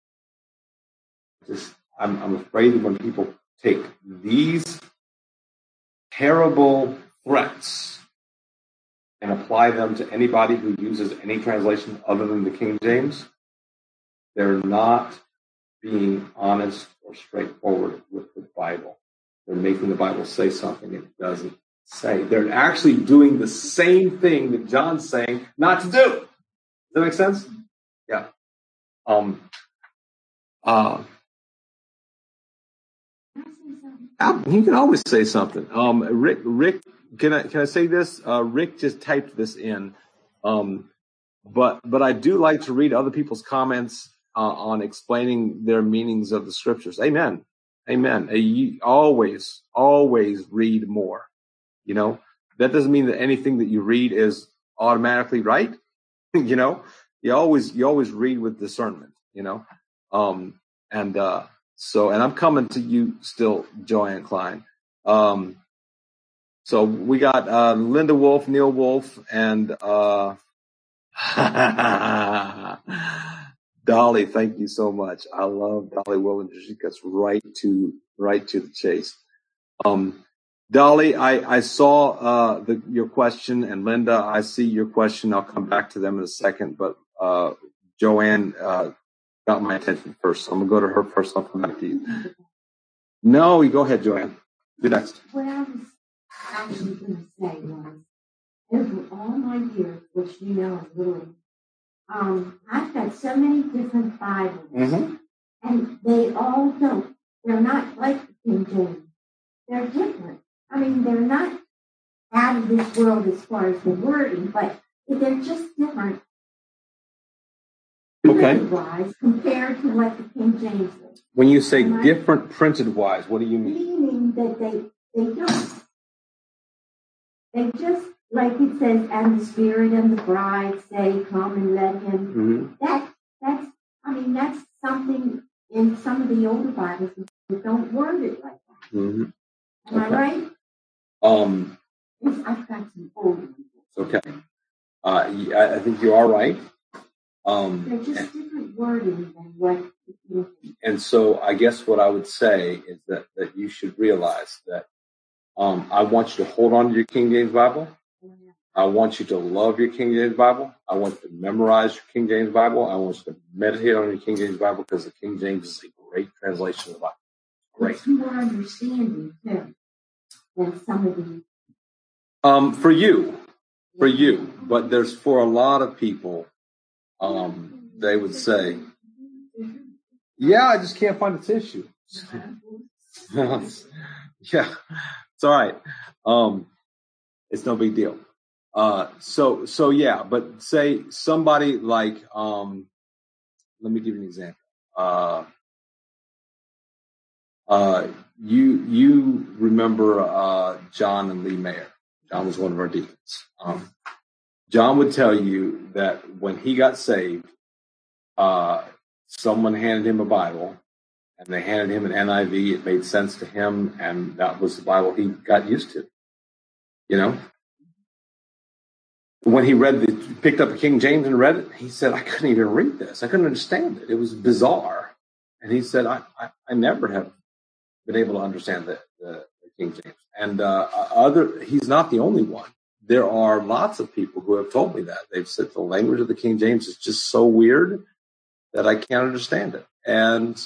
A: just, I'm, I'm afraid that when people take these terrible threats and apply them to anybody who uses any translation other than the King James, they're not being honest or straightforward with the Bible. They're making the Bible say something it doesn't say. They're actually doing the same thing that John's saying not to do. Does that make sense? Yeah. Um, uh, you can always say something. Um, Rick, Rick, can I can I say this? Uh, Rick just typed this in, um, but but I do like to read other people's comments uh, on explaining their meanings of the scriptures. Amen, amen. Uh, you always always read more. You know, that doesn't mean that anything that you read is automatically right. You know, you always you always read with discernment. You know, um, and. Uh, So, and I'm coming to you still, Joanne Klein. Um, so we got uh, Linda Wolf, Neil Wolf, and uh, Dolly. Thank you so much. I love Dolly Willinger. She gets right to right to the chase. Um, Dolly, I, I saw uh, the, your question, and Linda, I see your question. I'll come back to them in a second. But uh, Joanne. Uh, got my attention first, so I'm going to go to her first. I'll come back to you. No, you go ahead, Joanne. You're next.
B: What I was actually going to say was, over all my years, which you know is little, um, I've got so many different Bibles,
A: Mm-hmm.
B: and they all don't. They're not like the King James. They're different. I mean, they're not out of this world as far as the wording, but they're just different.
A: Okay.
B: Wise compared to what the King James is.
A: When you say different printed wise, what do you mean?
B: Meaning that they they don't. They just, like it says, and the Spirit and the bride say, come and let him.
A: Mm-hmm. That
B: that's I mean that's something in some of the older Bibles that don't word it like that.
A: Mm-hmm.
B: Am
A: okay.
B: I right?
A: Um.
B: Yes, I've got some older ones.
A: Okay. Uh, I, I think you are right. Um,
B: They're just and, different wording than what.
A: And so I guess what I would say is that, that you should realize that um, I want you to hold on to your King James Bible. I want you to love your King James Bible. I want you to memorize your King James Bible. I want you to meditate on your King James Bible because the King James is a great translation of the Bible. Great.
B: It's more understanding too than some of the.
A: Um, for you, for you, but there's for a lot of people. Um, they would say, yeah, I just can't find a tissue. Yeah, it's all right. Um, it's no big deal. Uh, so, so yeah, but say somebody like, um, let me give you an example. Uh, uh, you, you remember, uh, John and Lee Mayer. John was one of our deacons. Um, John would tell you that when he got saved, uh, someone handed him a Bible, and they handed him an N I V. It made sense to him, and that was the Bible he got used to. You know? When he read the, picked up the King James and read it, he said, I couldn't even read this. I couldn't understand it. It was bizarre. And he said, I, I, I never have been able to understand the, the, the King James. And uh, other, he's not the only one. There are lots of people who have told me that. They've said the language of the King James is just so weird that I can't understand it. And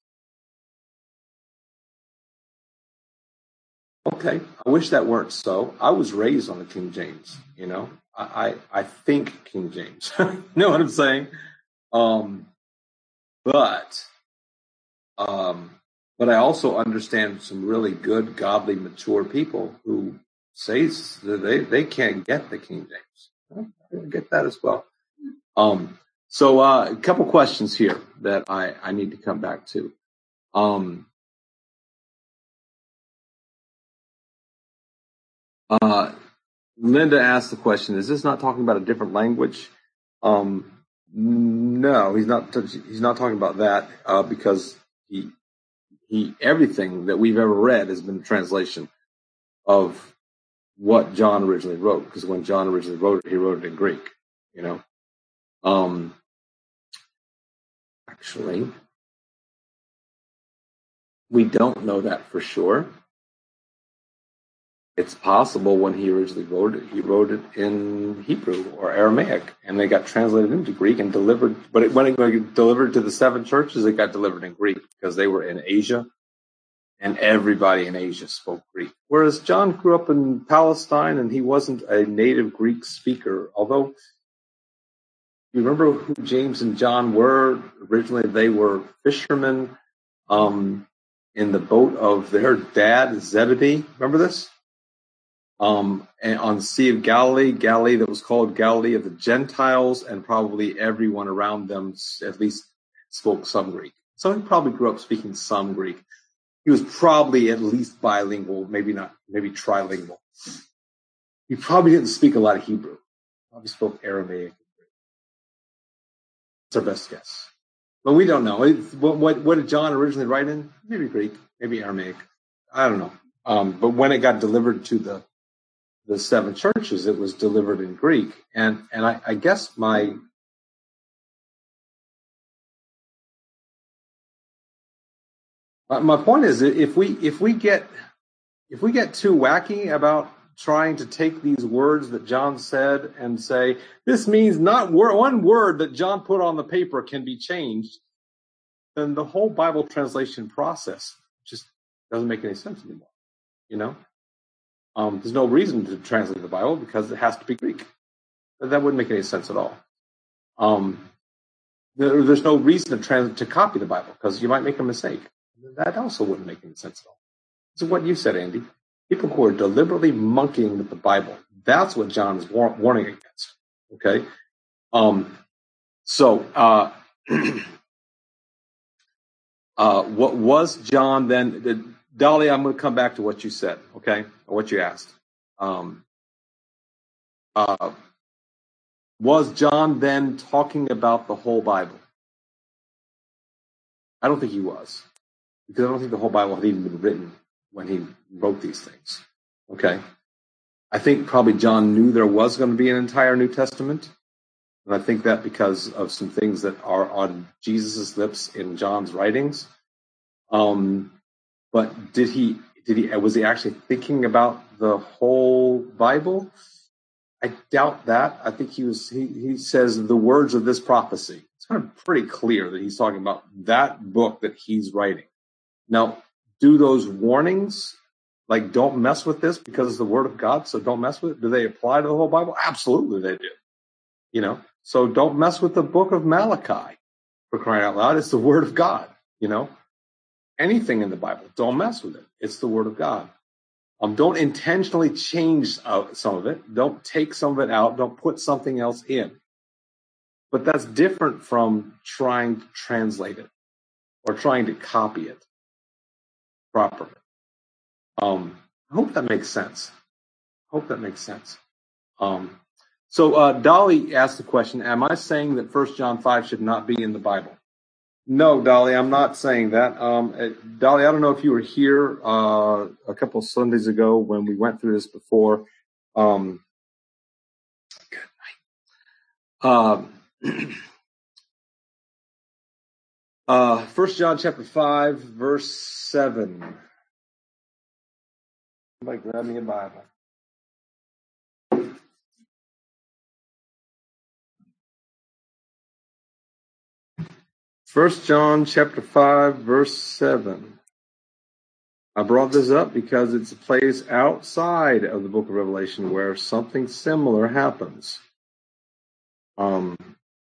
A: okay, I wish that weren't so. I was raised on the King James, you know. I I, I think King James. You know what I'm saying? Um, but um, but I also understand some really good, godly, mature people who say that they, they can't get the King James. I get that as well. Um, so uh, a couple questions here that I, I need to come back to. Um, uh, Linda asked the question, is this not talking about a different language? Um, no, he's not, he's not talking about that, uh, because he, he, everything that we've ever read has been a translation of what John originally wrote, because when John originally wrote it, he wrote it in Greek, you know. Um, actually, We don't know that for sure. It's possible when he originally wrote it, he wrote it in Hebrew or Aramaic, and they got translated into Greek and delivered. But it, when it got delivered to the seven churches, it got delivered in Greek because they were in Asia, and everybody in Asia spoke Greek. Whereas John grew up in Palestine, and he wasn't a native Greek speaker. Although, you remember who James and John were? Originally, they were fishermen um, in the boat of their dad, Zebedee. Remember this? Um, and on the Sea of Galilee, Galilee that was called Galilee of the Gentiles, and probably everyone around them at least spoke some Greek. So he probably grew up speaking some Greek. He was probably at least bilingual, maybe not, maybe trilingual. He probably didn't speak a lot of Hebrew. He probably spoke Aramaic. It's our best guess. But we don't know. What, what, what did John originally write in? Maybe Greek, maybe Aramaic. I don't know. Um, but when it got delivered to the the seven churches, it was delivered in Greek. And, and I, I guess my, my point is, if we, if we get, if we get too wacky about trying to take these words that John said and say, this means not wor- one word that John put on the paper can be changed, then the whole Bible translation process just doesn't make any sense anymore. You know? Um, there's no reason to translate the Bible because it has to be Greek. That wouldn't make any sense at all. Um, there, there's no reason to trans- to copy the Bible because you might make a mistake. That also wouldn't make any sense at all. This is what you said, Andy. People who are deliberately monkeying with the Bible. That's what John is war- warning against. Okay? Um, so, uh, uh, what was John then? Did, Dolly, I'm going to come back to what you said, okay, or what you asked. Um, uh, was John then talking about the whole Bible? I don't think he was, because I don't think the whole Bible had even been written when he wrote these things, okay? I think probably John knew there was going to be an entire New Testament, and I think that because of some things that are on Jesus' lips in John's writings. Um, but did he... Did he, was he actually thinking about the whole Bible? I doubt that. I think he was, he, he says the words of this prophecy. It's kind of pretty clear that he's talking about that book that he's writing. Now, do those warnings, like don't mess with this because it's the word of God, so don't mess with it, do they apply to the whole Bible? Absolutely they do. You know, so don't mess with the book of Malachi, for crying out loud. It's the word of God, you know. Anything in the Bible, don't mess with it. It's the word of God. Um, don't intentionally change uh, some of it. Don't take some of it out. Don't put something else in. But that's different from trying to translate it or trying to copy it properly. Um, I hope that makes sense. I hope that makes sense. Um, so uh, Dolly asked the question, am I saying that First John five should not be in the Bible? No, Dolly, I'm not saying that. Um, uh, Dolly, I don't know if you were here uh, a couple of Sundays ago when we went through this before. Um, good night. Um, uh, First John chapter five, verse seven. Somebody grab me a Bible. First John chapter five, verse seven. I brought this up because it's a place outside of the book of Revelation where something similar happens. Um,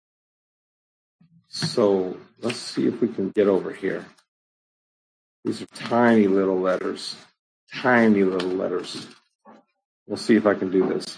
A: so let's see if we can get over here. These are tiny little letters. Tiny little letters. We'll see if I can do this.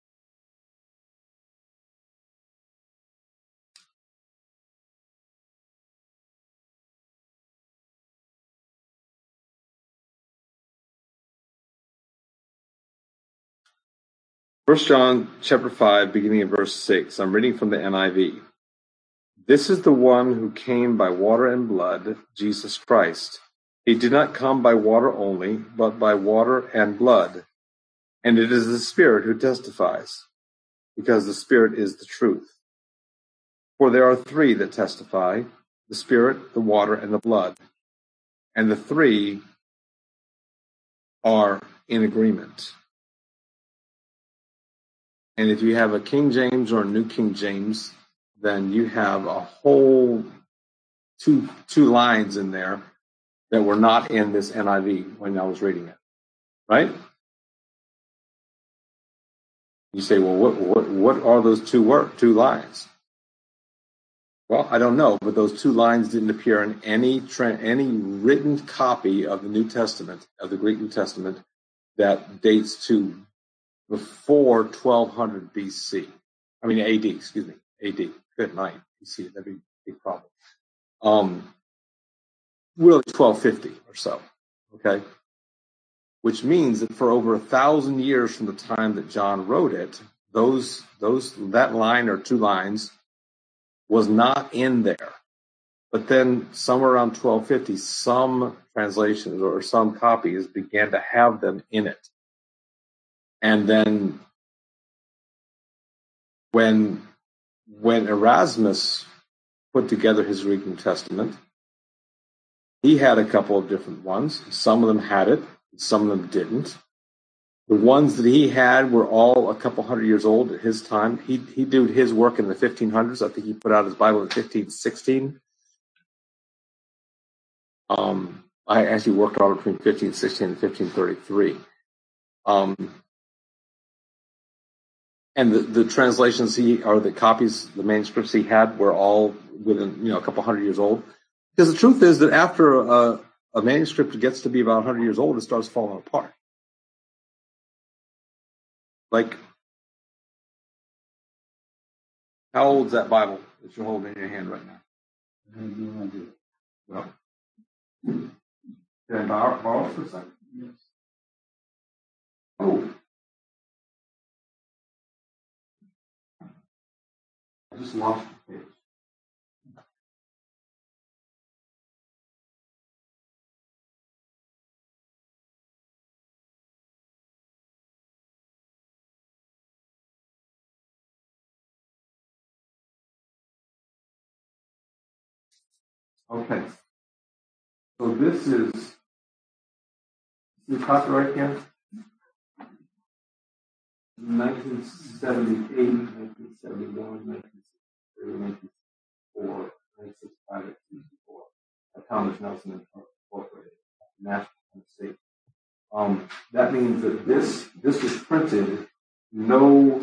A: First John chapter five, beginning in verse six. I'm reading from the N I V. This is the one who came by water and blood, Jesus Christ. He did not come by water only, but by water and blood. And it is the Spirit who testifies, because the Spirit is the truth. For there are three that testify, the Spirit, the water, and the blood. and the three are in agreement. And if you have a King James or a New King James, then you have a whole two two lines in there that were not in this N I V when I was reading it, right? You say, well, what what what are those two word two lines? Well, I don't know, but those two lines didn't appear in any tra- any written copy of the New Testament, of the Greek New Testament, that dates to before twelve hundred B C. I mean A D, excuse me, A D. Good night, B C. That'd be a big problem. Um, really twelve fifty or so, okay? Which means that for over a thousand years from the time that John wrote it, those those that line or two lines was not in there. But then somewhere around twelve fifty, some translations or some copies began to have them in it. And then when when Erasmus put together his Greek New Testament, he had a couple of different ones. Some of them had it, some of them didn't. The ones that he had were all a couple hundred years old at his time. He he did his work in the fifteen hundreds. I think he put out his Bible in fifteen sixteen. Um, I actually worked on between fifteen sixteen and fifteen thirty-three. Um, and the, the translations he, or the copies, the manuscripts he had were all within, you know, a couple hundred years old. Because the truth is that after a, a manuscript gets to be about one hundred years old, it starts falling apart. Like, how old is that Bible that you're holding in your hand right now?
D: I have no idea.
A: Well, can I borrow, borrow for a second?
D: Yes.
A: Oh. I just lost the page. Okay. So this is the copyright here. nineteen seventy-eight, nineteen seventy-one, nineteen sixty-three, nineteen sixty-four, nineteen sixty-five, nineteen sixty-four. Thomas Nelson Incorporated, National State. Um, that means that this this was printed no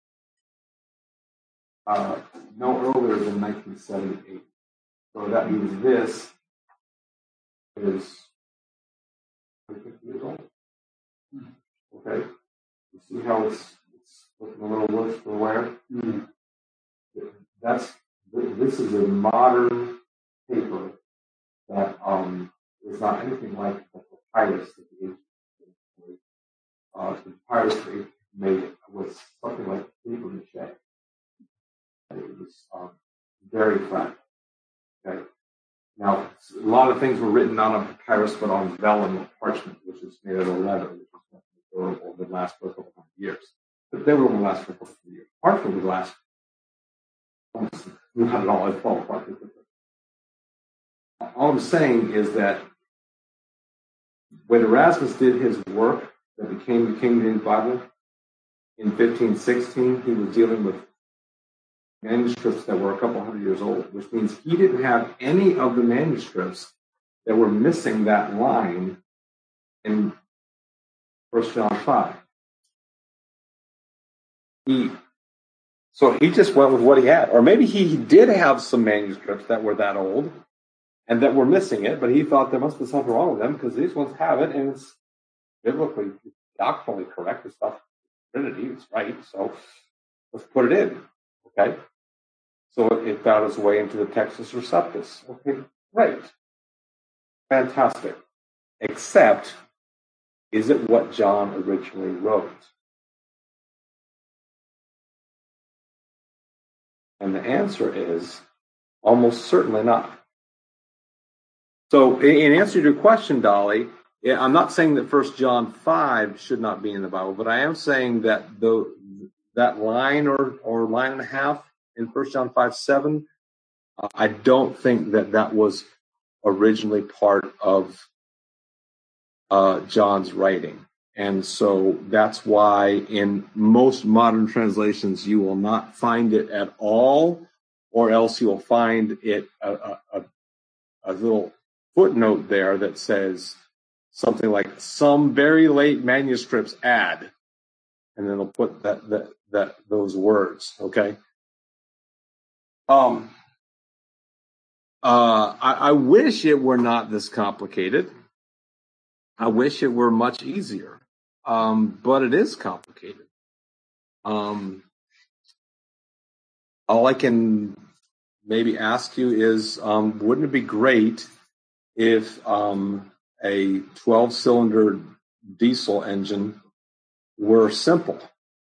A: uh, no earlier than nineteen seventy-eight. So that means this is fifty years old. Okay, you see how it's it's looking a little worse for wear. Mm-hmm. That's this is a modern paper that um is not anything like the papyrus that the ancient made. Uh, the papyrus they made was something like paper mache. It was um, very flat. Okay. Now, a lot of things were written not on papyrus, but on vellum parchment, which is made out of leather, which is much more durable, would last for a couple of years. But they would only last for a couple of years. Parchment would last almost not at all. It'd fall apart. All I'm saying is that when Erasmus did his work that became the King James Bible in fifteen sixteen, he was dealing with manuscripts that were a couple hundred years old, which means he didn't have any of the manuscripts that were missing that line in First John five. He, so he just went with what he had. Or maybe he did have some manuscripts that were that old and that were missing it, but he thought there must be something wrong with them because these ones have it and it's biblically, doctrinally correct. The stuff, Trinity is right, so let's put it in. Okay? So it found its way into the Textus Receptus. Okay, great. Fantastic. Except, is it what John originally wrote? And the answer is almost certainly not. So in answer to your question, Dolly, I'm not saying that First John five should not be in the Bible, but I am saying that the that line or, or line and a half in First John five seven, uh, I don't think that that was originally part of uh, John's writing. And so that's why in most modern translations, you will not find it at all, or else you'll find it a, a, a, a little footnote there that says something like some very late manuscripts add, and then they'll put that, that, that those words. Okay. Um, uh, I, I wish it were not this complicated. I wish it were much easier. Um, but it is complicated. Um, all I can maybe ask you is, um, wouldn't it be great if um, a twelve-cylinder diesel engine were simple?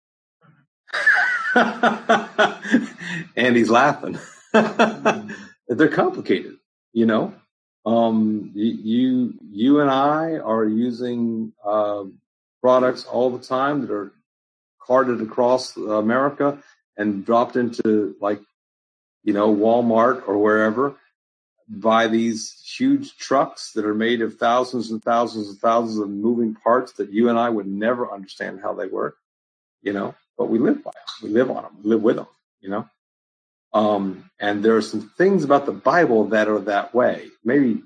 A: And he's laughing. They're complicated, you know. Um, you, you and I are using uh, products all the time that are carted across America and dropped into, like, you know, Walmart or wherever, by these huge trucks that are made of thousands and thousands and thousands of moving parts that you and I would never understand how they work, you know, but we live by them. We live on them. We live with them, you know. Um, and there are some things about the Bible that are that way. Maybe,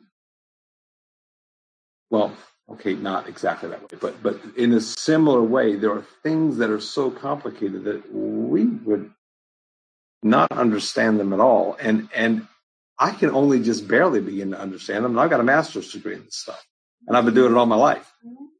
A: well, okay, not exactly that way, but but in a similar way, there are things that are so complicated that we would not understand them at all. And and I can only just barely begin to understand them. And I've got a master's degree in this stuff, and I've been doing it all my life.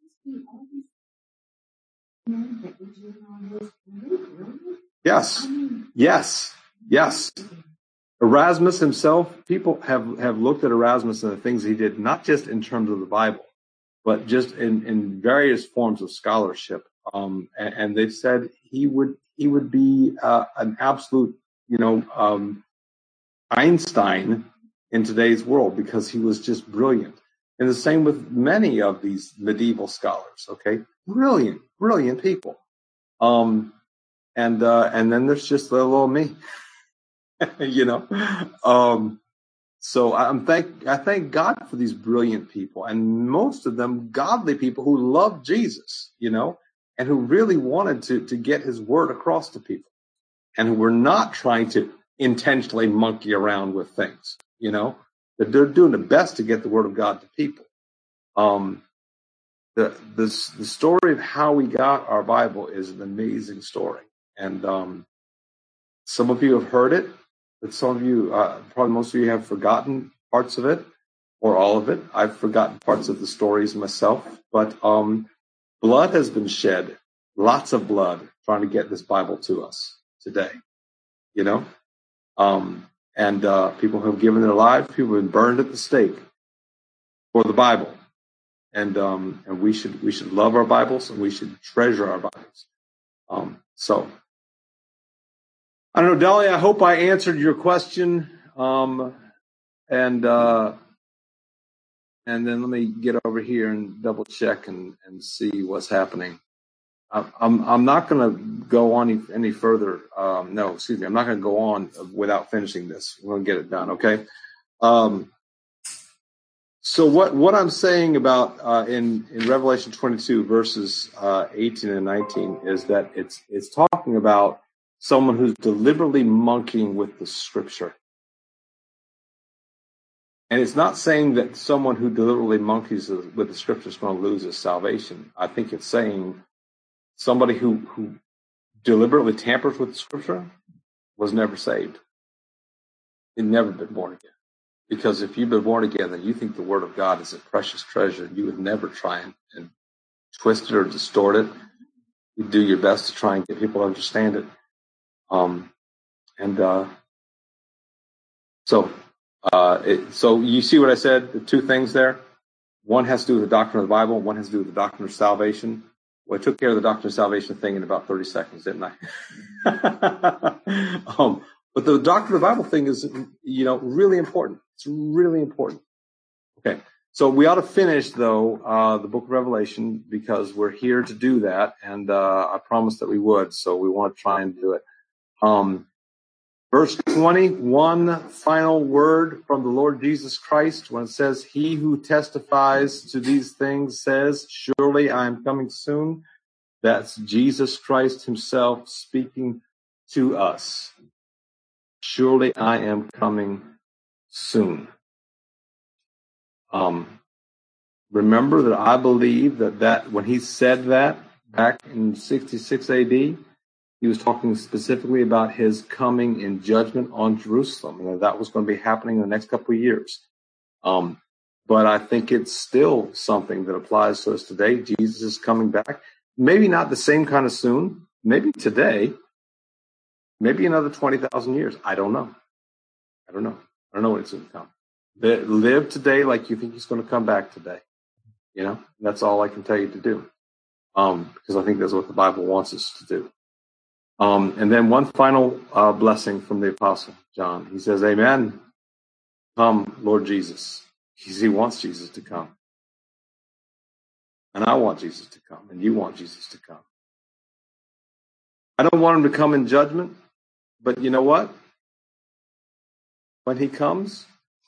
A: Yes, yes, yes. Erasmus himself, people have, have looked at Erasmus and the things he did, not just in terms of the Bible, but just in, in various forms of scholarship. Um, and, and they've said he would he would be uh, an absolute, you know, um, Einstein in today's world, because he was just brilliant. And the same with many of these medieval scholars. Okay, brilliant, brilliant people. Um, and uh, and then there's just little old me. You know, um, so I'm thank I thank God for these brilliant people, and most of them godly people who love Jesus, you know, and who really wanted to to get His word across to people, and who were not trying to intentionally monkey around with things, you know, that they're doing the best to get the word of God to people. Um, the the the story of how we got our Bible is an amazing story, and um, some of you have heard it. But some of you, uh, probably most of you, have forgotten parts of it, or all of it. I've forgotten parts of the stories myself. But um, blood has been shed, lots of blood, trying to get this Bible to us today. You know, um, and uh, people have given their lives, people have been burned at the stake for the Bible, and um, and we should we should love our Bibles, and we should treasure our Bibles. Um, so. I don't know, Dolly, I hope I answered your question. Um, and, uh, and then let me get over here and double check and, and see what's happening. I'm, I'm not going to go on any, any further. Um, no, excuse me. I'm not going to go on without finishing this. We're going to get it done. Okay. Um, so what, what I'm saying about, uh, in, in Revelation twenty-two verses, uh, eighteen and nineteen is that it's, it's talking about someone who's deliberately monkeying with the scripture. And it's not saying that someone who deliberately monkeys with the scripture is going to lose his salvation. I think it's saying somebody who, who deliberately tampers with the scripture was never saved. He'd never been born again. Because if you've been born again and you think the word of God is a precious treasure, you would never try and, and twist it or distort it. You'd do your best to try and get people to understand it. Um, and, uh, so, uh, it, so you see what I said, the two things there? One has to do with the doctrine of the Bible. One has to do with the doctrine of salvation. Well, I took care of the doctrine of salvation thing in about thirty seconds, didn't I? um, but the doctrine of the Bible thing is, you know, really important. It's really important. Okay. So we ought to finish, though, uh, the book of Revelation, because we're here to do that. And, uh, I promised that we would. So we want to try and do it. Um, Verse twenty, one final word from the Lord Jesus Christ when it says, he who testifies to these things says, surely I am coming soon. That's Jesus Christ himself speaking to us. Surely I am coming soon. Um, remember that I believe that, that when he said that back in sixty-six A D, he was talking specifically about his coming in judgment on Jerusalem, and that was going to be happening in the next couple of years. Um, but I think it's still something that applies to us today. Jesus is coming back. Maybe not the same kind of soon. Maybe today. Maybe another twenty thousand years. I don't know. I don't know. I don't know when it's going to come. Live today like you think he's going to come back today. You know, that's all I can tell you to do. Um, because I think that's what the Bible wants us to do. Um, and then one final uh, blessing from the Apostle John. He says, amen. Come, Lord Jesus. He wants Jesus to come. And I want Jesus to come. And you want Jesus to come. I don't want him to come in judgment. But you know what? When he comes,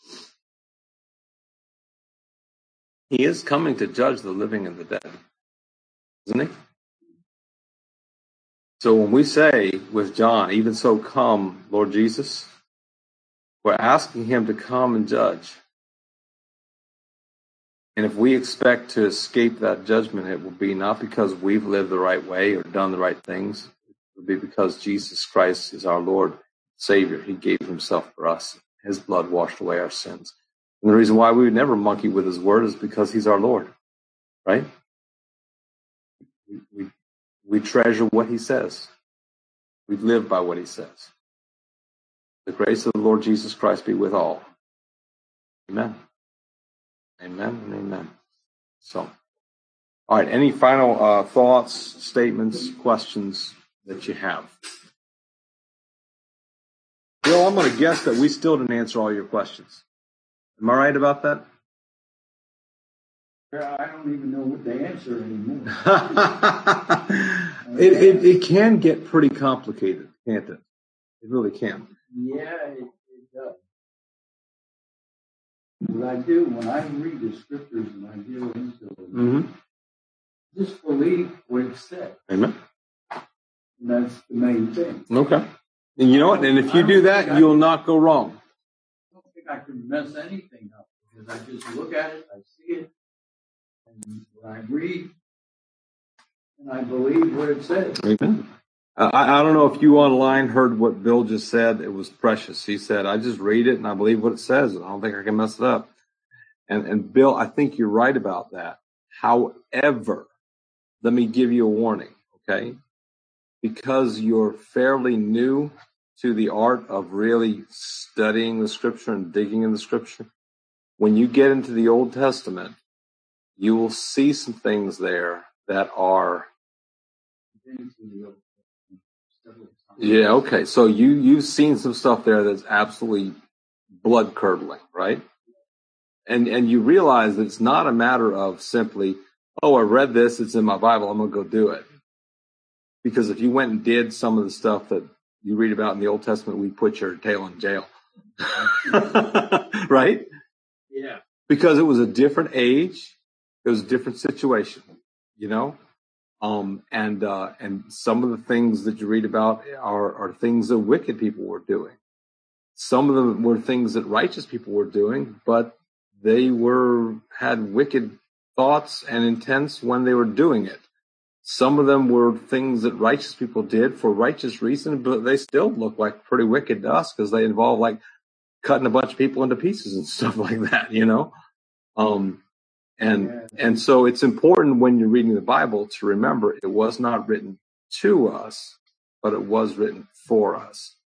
A: he is coming to judge the living and the dead. Isn't he? So when we say with John, even so come, Lord Jesus, we're asking him to come and judge. And if we expect to escape that judgment, it will be not because we've lived the right way or done the right things. It will be because Jesus Christ is our Lord, Savior. He gave himself for us. His blood washed away our sins. And the reason why we would never monkey with his word is because he's our Lord. Right? We, we, we treasure what he says. We live by what he says. The grace of the Lord Jesus Christ be with all. Amen. Amen and amen. So, all right. Any final uh, thoughts, statements, questions that you have? Bill, I'm going to guess that we still didn't answer all your questions. Am I right about that?
C: I don't even know what to answer anymore.
A: it, it it can get pretty complicated, can't it? It really can.
C: Yeah, it, it does. What I do when I read the scriptures and I deal into it,
A: mm-hmm.
C: just believe what it said.
A: Amen.
C: And that's the main thing.
A: Okay. And you know what? And if you do that, you'll not go wrong.
C: I don't think I can mess anything up because I just look at it, I see it, and when I read, and I believe what it says.
A: Amen. Uh, I, I don't know if you online heard what Bill just said. It was precious. He said, I just read it and I believe what it says. And I don't think I can mess it up. And, and Bill, I think you're right about that. However, let me give you a warning, okay? Because you're fairly new to the art of really studying the scripture and digging in the scripture, when you get into the Old Testament, you will see some things there that are... Yeah, okay. So you, you've seen some stuff there that's absolutely blood-curdling, right? And and you realize that it's not a matter of simply, oh, I read this, it's in my Bible, I'm going to go do it. Because if you went and did some of the stuff that you read about in the Old Testament, we'd put your tail in jail. Right?
C: Yeah.
A: Because it was a different age, it was a different situation, you know? Um, and, uh, and some of the things that you read about are, are things that wicked people were doing. Some of them were things that righteous people were doing, but they were, had wicked thoughts and intents when they were doing it. Some of them were things that righteous people did for righteous reasons, but they still look like pretty wicked to us because they involve like cutting a bunch of people into pieces and stuff like that, you know? Um, And yeah. and so it's important when you're reading the Bible to remember it was not written to us, but it was written for us.